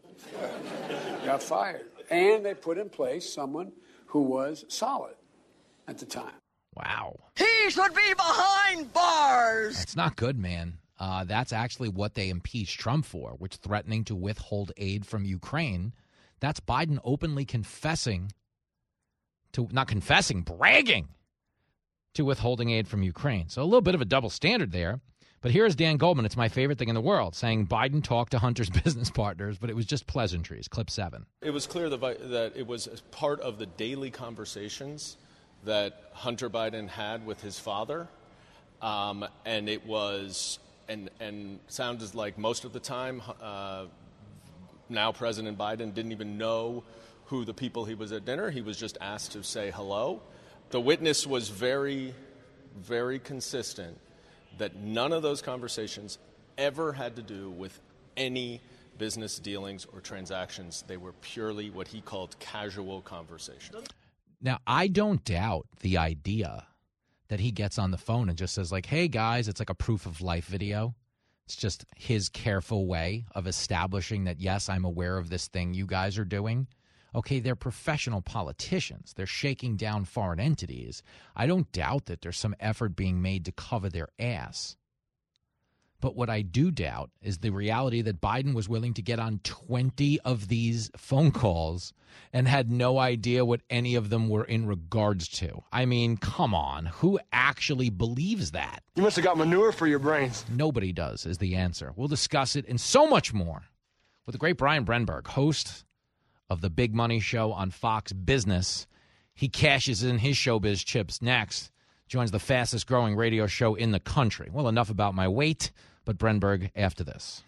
Got fired. And they put in place someone who was solid at the time. Wow. He should be behind bars. That's not good, man. Uh, that's actually what they impeached Trump for, which threatening to withhold aid from Ukraine. That's Biden openly confessing to, not confessing, bragging to withholding aid from Ukraine. So a little bit of a double standard there. But here's Dan Goldman. It's my favorite thing in the world, saying Biden talked to Hunter's business partners, but it was just pleasantries. Clip seven. It was clear that, that it was part of the daily conversations that Hunter Biden had with his father, um, and it was, and and sounded like most of the time, uh, now President Biden didn't even know who the people he was at dinner. He was just asked to say hello. The witness was very, very consistent that none of those conversations ever had to do with any business dealings or transactions. They were purely what he called casual conversations. Now, I don't doubt the idea that he gets on the phone and just says, like, hey, guys, it's like a proof of life video. It's just his careful way of establishing that, yes, I'm aware of this thing you guys are doing. Okay, they're professional politicians. They're shaking down foreign entities. I don't doubt that there's some effort being made to cover their ass. But what I do doubt is the reality that Biden was willing to get on twenty of these phone calls and had no idea what any of them were in regards to. I mean, come on. Who actually believes that? You must have got manure for your brains. Nobody does is the answer. We'll discuss it and so much more with the great Brian Brenberg, host of the Big Money Show on Fox Business. He cashes in his showbiz chips next. Joins the fastest growing radio show in the country. Well, enough about my weight. But Brenberg after this.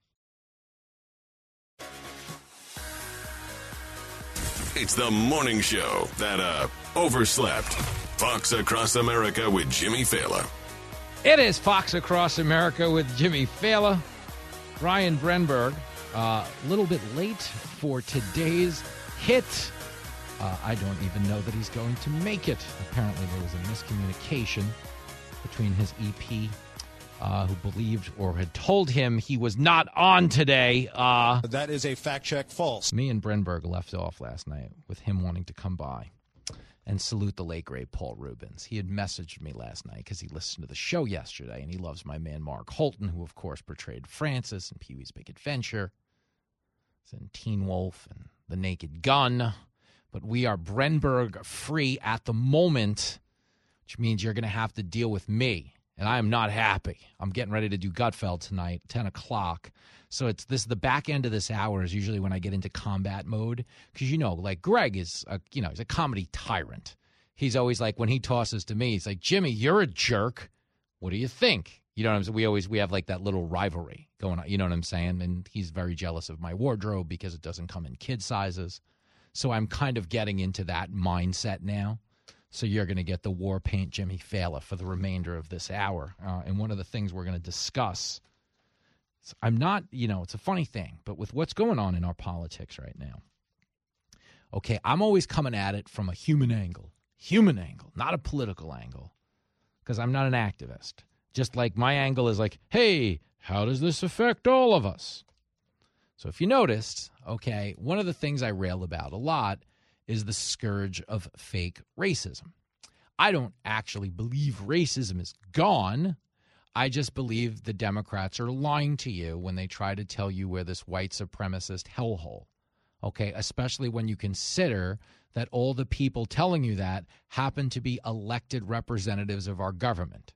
It's the morning show that uh overslept. Fox Across America with Jimmy Fallon. It is Fox Across America with Jimmy Fallon. Brian Brenberg, a uh, little bit late for today's hit. Uh, I don't even know that he's going to make it. Apparently there was a miscommunication between his E P Uh, who believed or had told him he was not on today. Uh, that is a fact check false. Me and Brenberg left off last night with him wanting to come by and salute the late, great Paul Rubens. He had messaged me last night because he listened to the show yesterday, and he loves my man Mark Holton, who, of course, portrayed Francis in Pee-wee's Big Adventure, and Teen Wolf and The Naked Gun. But we are Brenberg free at the moment, which means you're going to have to deal with me. and I am not happy. I'm getting ready to do Gutfeld tonight, ten o'clock. So it's this the back end of this hour is usually when I get into combat mode because, you know, like Greg is, a, you know, he's a comedy tyrant. He's always like, when he tosses to me, he's like, Jimmy, you're a jerk. What do you think? You know what I'm saying? We always, we have like that little rivalry going on. You know what I'm saying? And he's very jealous of my wardrobe because it doesn't come in kid sizes. So I'm kind of getting into that mindset now. So you're going to get the war paint Jimmy Fallon for the remainder of this hour. Uh, and one of the things we're going to discuss, I'm not, you know, it's a funny thing, but with what's going on in our politics right now, okay, I'm always coming at it from a human angle, human angle, not a political angle, because I'm not an activist. Just like my angle is like, hey, how does this affect all of us? So if you noticed, okay, one of the things I rail about a lot is the scourge of fake racism. I don't actually believe racism is gone. I just believe the Democrats are lying to you when they try to tell you we're this white supremacist hellhole, okay, especially when you consider that all the people telling you that happen to be elected representatives of our government.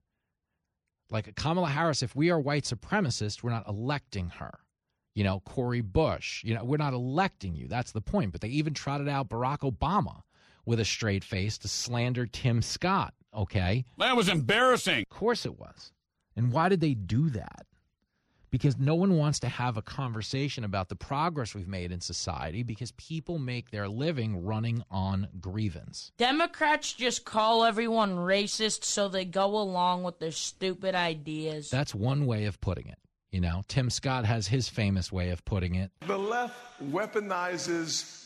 Like Kamala Harris, if we are white supremacists, we're not electing her. You know, Cori Bush, you know, we're not electing you. That's the point. But they even trotted out Barack Obama with a straight face to slander Tim Scott, okay? That was embarrassing. Of course it was. And why did they do that? Because no one wants to have a conversation about the progress we've made in society because people make their living running on grievance. Democrats just call everyone racist so they go along with their stupid ideas. That's one way of putting it. You know, Tim Scott has his famous way of putting it. The left weaponizes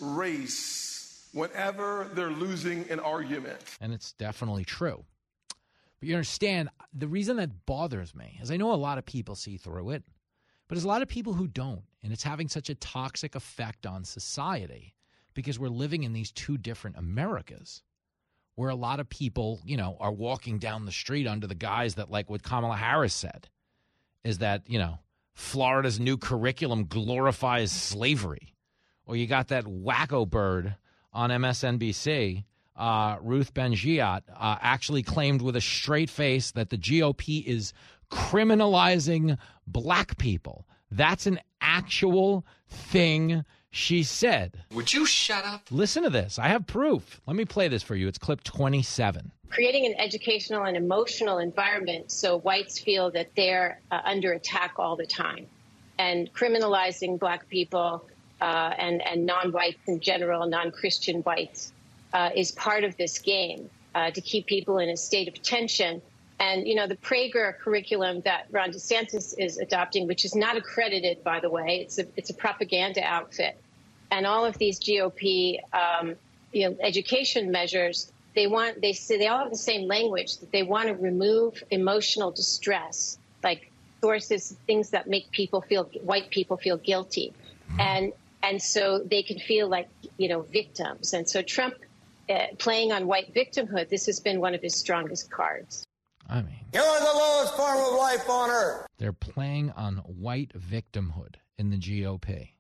race whenever they're losing an argument. And it's definitely true. But you understand, the reason that bothers me is I know a lot of people see through it, but there's a lot of people who don't. And it's having such a toxic effect on society because we're living in these two different Americas where a lot of people, you know, are walking down the street under the guise that, like what Kamala Harris said, is that, you know, Florida's new curriculum glorifies slavery. Or you got that wacko bird on M S N B C, uh, Ruth Ben-Ghiat, uh, actually claimed with a straight face that the G O P is criminalizing black people. That's an actual thing she said. Would you shut up? Listen to this. I have proof. Let me play this for you. It's clip twenty-seven. Creating an educational and emotional environment so whites feel that they're uh, under attack all the time, and criminalizing black people uh, and, and non-whites in general, non-Christian whites, uh, is part of this game uh, to keep people in a state of tension. And, you know, the Prager curriculum that Ron DeSantis is adopting, which is not accredited, by the way, it's a, it's a propaganda outfit. And all of these G O P, um, you know, education measures, they want, they say they all have the same language, that they want to remove emotional distress, like sources, things that make people feel, white people feel guilty. And, and so they can feel like, you know, victims. And so Trump uh, playing on white victimhood, this has been one of his strongest cards. I mean, you're the lowest form of life on earth. They're playing on white victimhood in the G O P.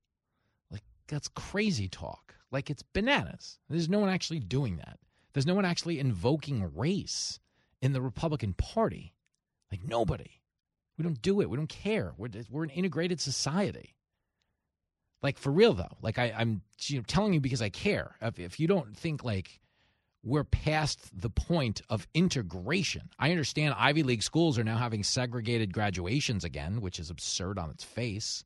Like, that's crazy talk. Like, it's bananas. There's no one actually doing that. There's no one actually invoking race in the Republican Party. Like, nobody. We don't do it. We don't care. We're, we're an integrated society. Like, for real, though. Like, I, I'm you know, telling you because I care. If, if you don't think, like, we're past the point of integration. I understand Ivy League schools are now having segregated graduations again, which is absurd on its face.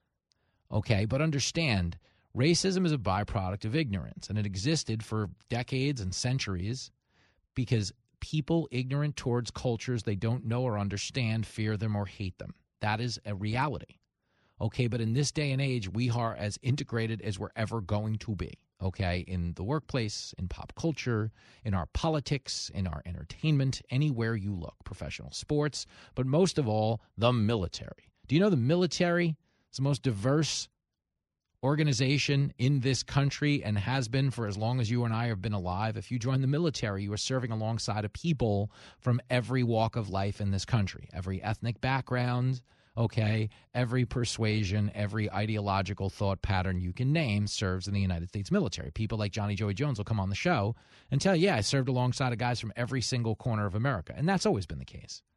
Okay, but understand, racism is a byproduct of ignorance, and it existed for decades and centuries because people ignorant towards cultures they don't know or understand fear them or hate them. That is a reality. Okay, but in this day and age, we are as integrated as we're ever going to be. Okay, in the workplace, in pop culture, in our politics, in our entertainment, anywhere you look, professional sports, but most of all, the military. Do you know the military is the most diverse organization in this country and has been for as long as you and I have been alive? If you join the military, you are serving alongside of people from every walk of life in this country, every ethnic background. Okay, every persuasion, every ideological thought pattern you can name serves in the United States military. People like Johnny Joey Jones will come on the show and tell you, yeah, I served alongside of guys from every single corner of America. And that's always been the case.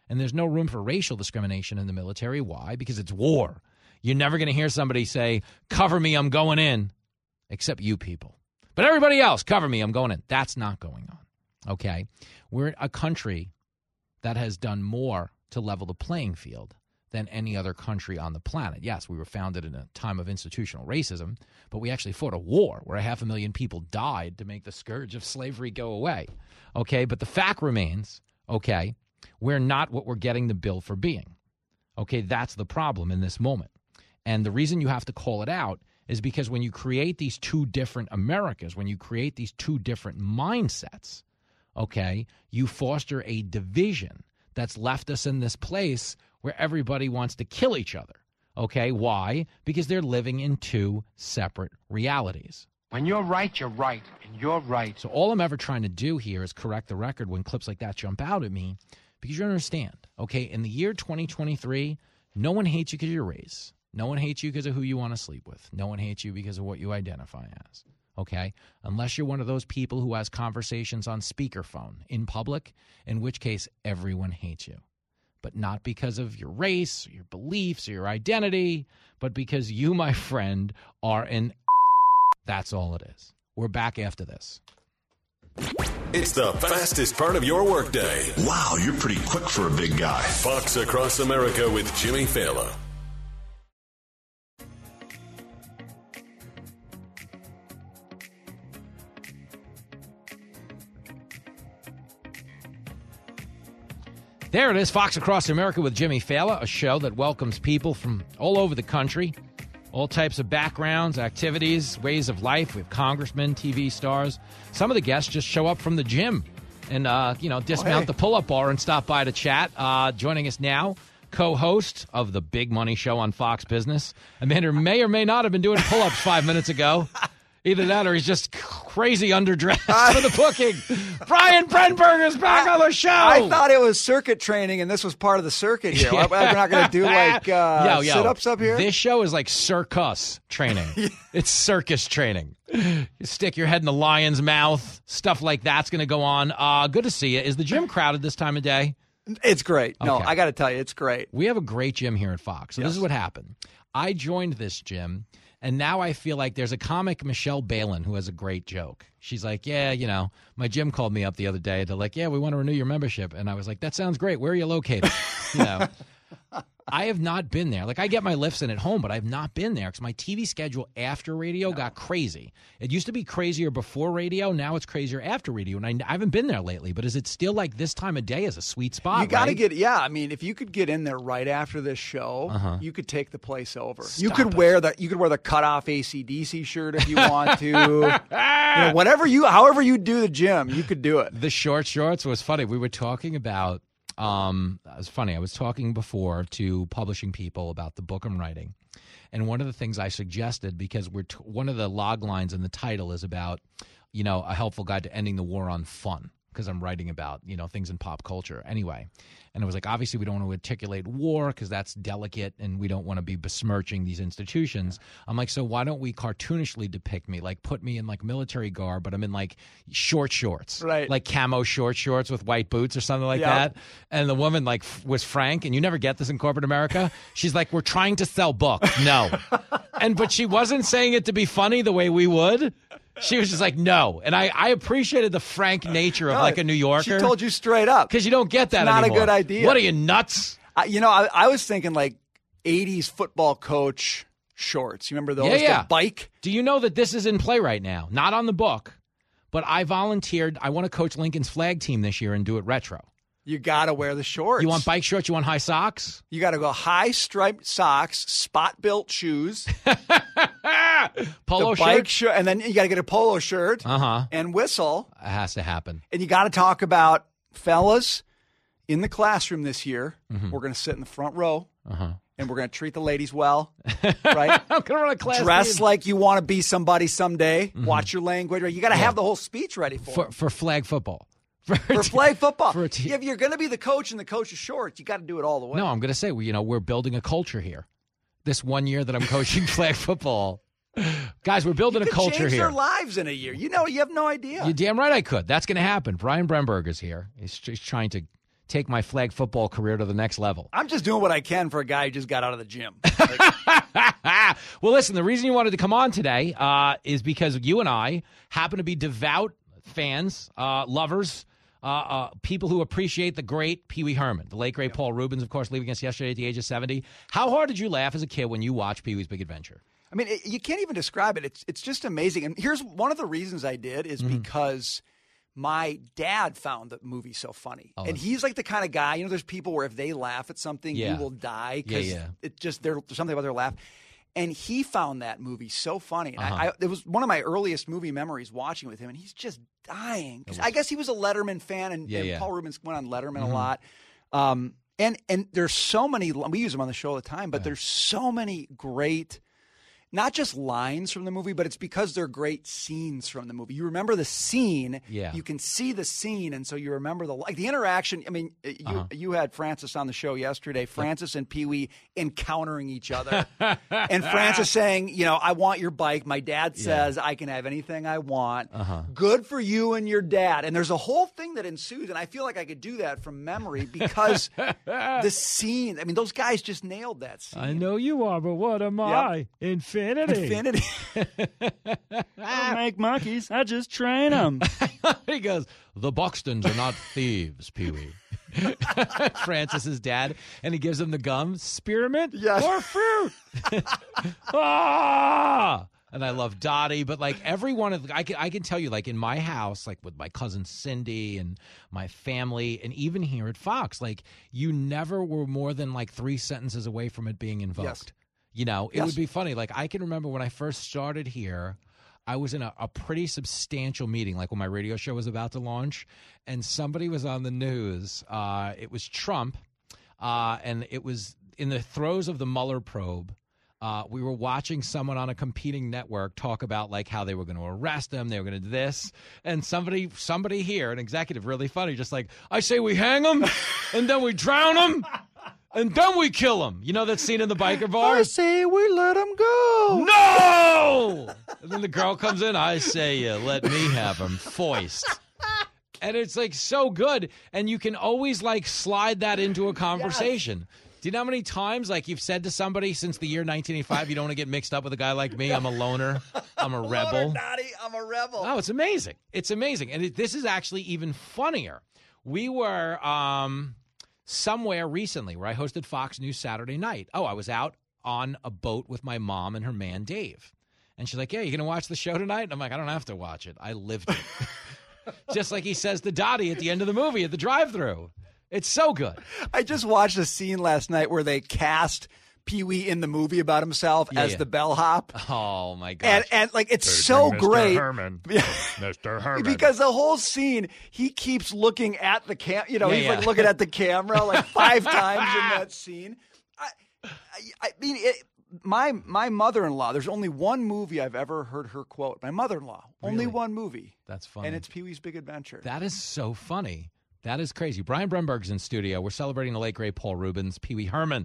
And there's no room for racial discrimination in the military. Why? Because it's war. You're never going to hear somebody say, cover me, I'm going in, except you people. But everybody else, cover me, I'm going in. That's not going on, okay? We're a country that has done more to level the playing field than any other country on the planet. Yes, we were founded in a time of institutional racism, but we actually fought a war where a half a million people died to make the scourge of slavery go away, okay? But the fact remains, okay, we're not what we're getting the bill for being, okay? That's the problem in this moment. And the reason you have to call it out is because when you create these two different Americas, when you create these two different mindsets, okay, you foster a division that's left us in this place where everybody wants to kill each other, okay? Why? Because they're living in two separate realities. When you're right, you're right, and you're right. So all I'm ever trying to do here is correct the record when clips like that jump out at me, because you understand, okay, in the year twenty twenty-three, no one hates you because of your race. No one hates you because of who you want to sleep with. No one hates you because of what you identify as, okay? Unless you're one of those people who has conversations on speakerphone in public, in which case everyone hates you. But not because of your race, or your beliefs, or your identity, but because you, my friend, are an that's all it is. We're back after this. It's the fastest part of your workday. Wow, you're pretty quick for a big guy. Fox Across America with Jimmy Fallon. There it is, Fox Across America with Jimmy Fallon, a show that welcomes people from all over the country, all types of backgrounds, activities, ways of life. We have congressmen, T V stars. Some of the guests just show up from the gym and, uh, you know, dismount oh, hey. the pull-up bar and stop by to chat. Uh, joining us now, co-host of the Big Money Show on Fox Business. Amanda may or may not have been doing pull-ups five minutes ago. Either that or he's just crazy underdressed for the booking. Brian Brenberg is back I, on the show. I thought it was circuit training, and this was part of the circuit here. Yeah. We're not going to do, like, uh, yo, yo, sit-ups up here? This show is like circus training. Yeah. It's circus training. You stick your head in the lion's mouth. Stuff like that's going to go on. Uh, good to see you. Is the gym crowded this time of day? It's great. No, okay. I got to tell you, it's great. We have a great gym here at Fox. So yes. This is what happened. I joined this gym. And now I feel like there's a comic, Michelle Balin, who has a great joke. She's like, yeah, you know, my gym called me up the other day. They're like, yeah, we want to renew your membership. And I was like, that sounds great. Where are you located? You know, I have not been there. Like, I get my lifts in at home, but I have not been there because my T V schedule after radio no. got crazy. It used to be crazier before radio. Now it's crazier after radio. And I, I haven't been there lately. But is it still like this time of day is a sweet spot? You got to right? get, yeah. I mean, if you could get in there right after this show, uh-huh. you could take the place over. Stop you could it. wear the you could wear the cutoff A C D C shirt if you want to. you know, whatever you, however you do the gym, you could do it. The short shorts was funny. We were talking about. Um, it was funny. I was talking before to publishing people about the book I'm writing. And one of the things I suggested, because we're t- one of the log lines in the title is about, you know, a helpful guide to ending the war on fun, because I'm writing about, you know, things in pop culture anyway. And it was like, obviously we don't want to articulate war because that's delicate and we don't want to be besmirching these institutions. I'm like, so why don't we cartoonishly depict me, like put me in like military garb, but I'm in like short shorts, right? Like camo short shorts with white boots or something like yep. that. And the woman like f- was frank, and you never get this in corporate America. She's like, we're trying to sell books. No. And, but she wasn't saying it to be funny the way we would. She was just like, no. And I, I appreciated the frank nature of no, like a New Yorker. She told you straight up. Because you don't get that it's not anymore. a good idea. What are you, nuts? Uh, you know, I, I was thinking like eighties football coach shorts. You remember those? Yeah, yeah. The bike? Do you know that this is in play right now? Not on the book, but I volunteered. I want to coach Lincoln's flag team this year and do it retro. You got to wear the shorts. You want bike shorts? You want high socks? You got to go high striped socks, spot built shoes, polo the bike shirt, sh- and then you got to get a polo shirt uh-huh. and whistle. It has to happen. And you got to talk about, fellas, in the classroom this year, mm-hmm. we're going to sit in the front row, uh-huh. and we're going to treat the ladies well, right? I'm going to run a class. Dress team. like you want to be somebody someday. Mm-hmm. Watch your language. Right? You got to yeah. have the whole speech ready for for, them. for flag football. For, for flag football. For te- if you're going to be the coach and the coach is short, you got to do it all the way. No, I'm going to say, well, you know, we're building a culture here. This one year that I'm coaching flag football. Guys, we're building you a culture change here. Their lives in a year. You know, you have no idea. You're damn right I could. That's going to happen. Brian Bremberg is here. He's, he's trying to take my flag football career to the next level. I'm just doing what I can for a guy who just got out of the gym. Well, listen, the reason you wanted to come on today uh, is because you and I happen to be devout fans, uh, lovers, uh, uh, people who appreciate the great Pee Wee Herman, the late, great Paul Reubens, of course, leaving us yesterday at the age of seventy. How hard did you laugh as a kid when you watched Pee Wee's Big Adventure? I mean, it, you can't even describe it. It's it's just amazing. And here's one of the reasons I did is mm-hmm. because my dad found the movie so funny. Oh, and he's like the kind of guy, you know, there's people where if they laugh at something, yeah. you will die because yeah, yeah. it just there's something about their laugh. And he found that movie so funny. And uh-huh. I, I, it was one of my earliest movie memories watching with him, and he's just dying. Was, I guess he was a Letterman fan, and, yeah, and yeah. Paul Reubens went on Letterman mm-hmm. a lot. Um, and and there's so many – we use them on the show all the time, but yeah. there's so many great – not just lines from the movie, but it's because they're great scenes from the movie. You remember the scene. Yeah. You can see the scene, and so you remember the like the interaction. I mean, you uh-huh. you had Francis on the show yesterday. Francis and Pee Wee encountering each other, and Francis saying, "You know, I want your bike." My dad says, yeah. "I can have anything I want." Uh-huh. Good for you and your dad. And there's a whole thing that ensues, and I feel like I could do that from memory because the scene. I mean, those guys just nailed that scene. I know you are, but what am yep. I? Infinity. Infinity. I don't make monkeys. I just train them. He goes, the Buxtons are not thieves, Pee Wee. Francis's dad, and he gives him the gum. Spearmint yes. or fruit? ah! And I love Dottie, but like every one of I can I can tell you, like in my house, like with my cousin Cindy and my family, and even here at Fox, like you never were more than like three sentences away from it being invoked. Yes. You know, it yes. would be funny. Like, I can remember when I first started here, I was in a, a pretty substantial meeting, like when my radio show was about to launch, and somebody was on the news. Uh, it was Trump, uh, and it was in the throes of the Mueller probe. Uh, we were watching someone on a competing network talk about, like, how they were going to arrest him, they were going to do this, and somebody somebody here, an executive, really funny, just like, I say we hang him, and then we drown him. And then we kill him. You know that scene in the biker bar? I say we let him go. No! And then the girl comes in. I say you let me have him. Foist. And it's like so good. And you can always like slide that into a conversation. Yes. Do you know how many times like you've said to somebody since the year nineteen eighty-five, you don't want to get mixed up with a guy like me? I'm a loner. I'm a rebel. Loner, Dottie, I'm a rebel. Oh, it's amazing. It's amazing. And it, this is actually even funnier. We were... um somewhere recently where I hosted Fox News Saturday night. Oh, I was out on a boat with my mom and her man, Dave. And she's like, yeah, you going to watch the show tonight? And I'm like, I don't have to watch it. I lived it. Just like he says to Dottie at the end of the movie at the drive-thru. It's so good. I just watched a scene last night where they cast Pee Wee in the movie about himself yeah, as yeah. the bellhop. Oh, my gosh. And, and like, it's There's so Mister great. Herman. Mister Herman. Because the whole scene, he keeps looking at the cam. You know, yeah, he's yeah. like looking at the camera like five times in that scene. I, I, I mean, it, my my mother-in-law, there's only one movie I've ever heard her quote. My mother-in-law. Really? Only one movie. That's funny. And it's Pee Wee's Big Adventure. That is so funny. That is crazy. Brian Bremberg's in studio. We're celebrating the late, great Paul Reubens, Pee Wee Herman.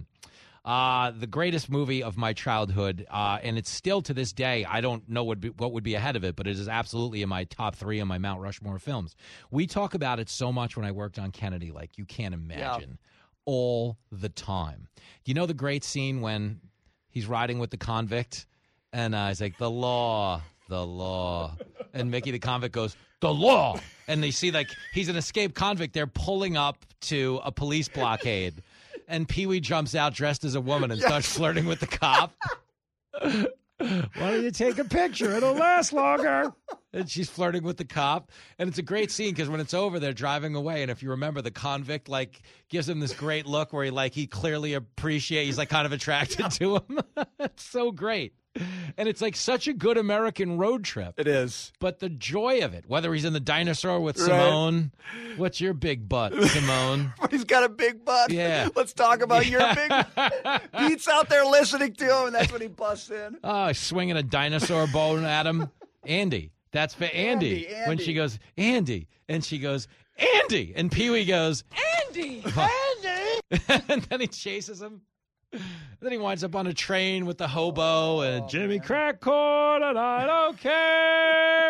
Uh, the greatest movie of my childhood, uh, and it's still to this day, I don't know what, be, what would be ahead of it, but it is absolutely in my top three on my Mount Rushmore films. We talk about it so much when I worked on Kennedy, like you can't imagine, yeah. all the time. Do you know the great scene when he's riding with the convict, and uh, he's like, the law, the law, and Mickey the convict goes, the law, and they see like he's an escaped convict. They're pulling up to a police blockade. And Pee Wee jumps out dressed as a woman and yes. starts flirting with the cop. Why don't you take a picture? It'll last longer. And she's flirting with the cop. And it's a great scene because when it's over, they're driving away. And if you remember, the convict, like, gives him this great look where he, like, he clearly appreciates, he's, like, kind of attracted yeah. to him. It's so great. And it's like such a good American road trip. It is. But the joy of it, whether he's in the dinosaur with Simone. Right. What's your big butt, Simone? He's got a big butt. Yeah. Let's talk about yeah. your big butt. Pete's out there listening to him, and that's when he busts in. Oh, swinging a dinosaur bone at him. Andy. That's for Andy. Andy, Andy. When she goes, Andy. And she goes, Andy. And Pee Wee goes, Andy. Andy. And then he chases him. And then he winds up on a train with the hobo and Jimmy Crackcorn, and I don't care.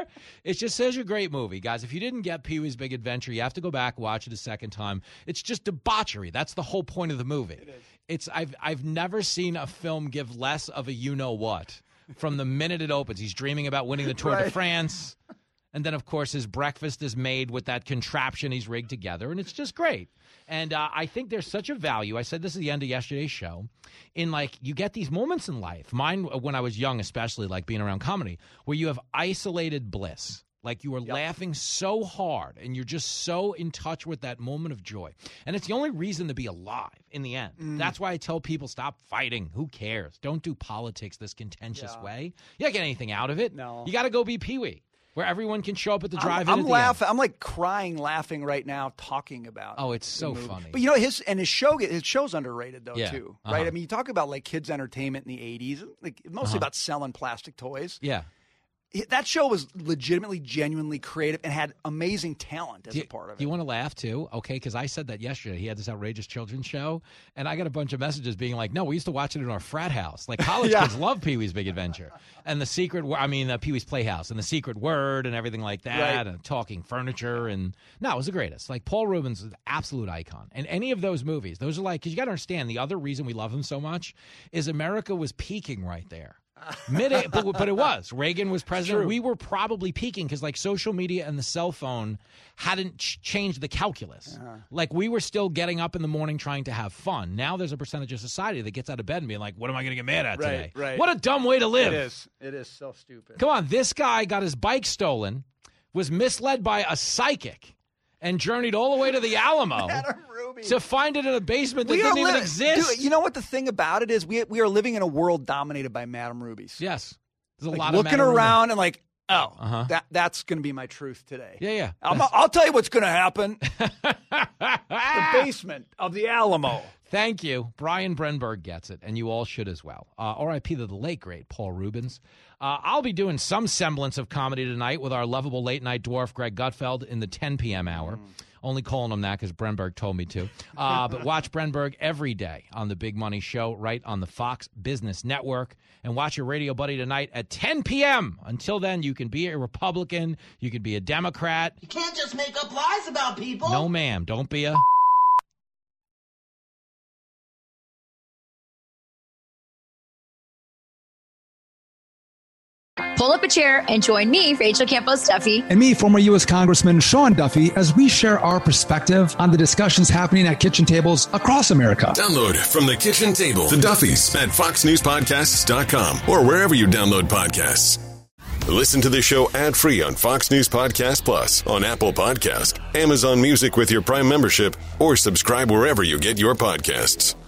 It's just such a great movie, guys. If you didn't get Pee-wee's Big Adventure, you have to go back, watch it a second time. It's just debauchery. That's the whole point of the movie. It is. It's I've I've never seen a film give less of a you-know-what. From the minute it opens, he's dreaming about winning the Tour Right. de France. And then, of course, his breakfast is made with that contraption he's rigged together, and it's just great. And uh, I think there's such a value. I said this at the end of yesterday's show. In, like, you get these moments in life, mine when I was young especially, like being around comedy, where you have isolated bliss. Like you are yep. laughing so hard, and you're just so in touch with that moment of joy. And it's the only reason to be alive in the end. Mm. That's why I tell people, stop fighting. Who cares? Don't do politics this contentious yeah. way. You don't get anything out of it. No. You got to go be Pee-wee. Where everyone can show up at the drive-in. I'm, I'm at the laughing. end. I'm like crying, laughing right now, talking about. Oh, it's so movie. funny. But you know, his and his show, his show's underrated though yeah. too, uh-huh. right? I mean, you talk about like kids' entertainment in the eighties, like mostly uh-huh. about selling plastic toys. Yeah. That show was legitimately, genuinely creative and had amazing talent as do, a part of it. Do you want to laugh too? Okay, because I said that yesterday. He had this outrageous children's show, and I got a bunch of messages being like, "No, we used to watch it in our frat house. Like college yeah. kids love Pee-wee's Big Adventure and the Secret. I mean, uh, Pee-wee's Playhouse and the Secret Word and everything like that, right. and Talking Furniture. And no, it was the greatest. Like Paul Rubens is an absolute icon. And any of those movies, those are like because you got to understand the other reason we love him so much is America was peaking right there. Mid, but, but it was. Reagan was president. We were probably peaking because, like, social media and the cell phone hadn't ch- changed the calculus. Uh-huh. Like, we were still getting up in the morning trying to have fun. Now there's a percentage of society that gets out of bed and being like, what am I going to get mad at right, today? Right. What a dumb way to live. It is. It is so stupid. Come on. This guy got his bike stolen, was misled by a psychic, and journeyed all the way to the Alamo to find it in a basement that we didn't even li- exist. Dude, you know what the thing about it is? We we are living in a world dominated by Madame Rubies. Yes. There's a like lot looking of Madame around Ruby. and like, oh, uh-huh. that that's going to be my truth today. Yeah, yeah. I'm, I'll tell you what's going to happen. The basement of the Alamo. Thank you. Brian Brenberg gets it, and you all should as well. Uh, R I P to the late, great Paul Rubens. Uh, I'll be doing some semblance of comedy tonight with our lovable late-night dwarf, Greg Gutfeld, in the ten p.m. hour. Mm. Only calling him that because Brenberg told me to. Uh, but watch Brenberg every day on the Big Money Show right on the Fox Business Network. And watch your radio buddy tonight at ten p.m. Until then, you can be a Republican. You can be a Democrat. You can't just make up lies about people. No, ma'am. Don't be a... Pull up a chair and join me, Rachel Campos Duffy, and me, former U S Congressman Sean Duffy, as we share our perspective on the discussions happening at kitchen tables across America. Download from the kitchen table, the Duffys at fox news podcasts dot com or wherever you download podcasts. Listen to the show ad-free on Fox News Podcast Plus, on Apple Podcast, Amazon Music with your Prime membership, or subscribe wherever you get your podcasts.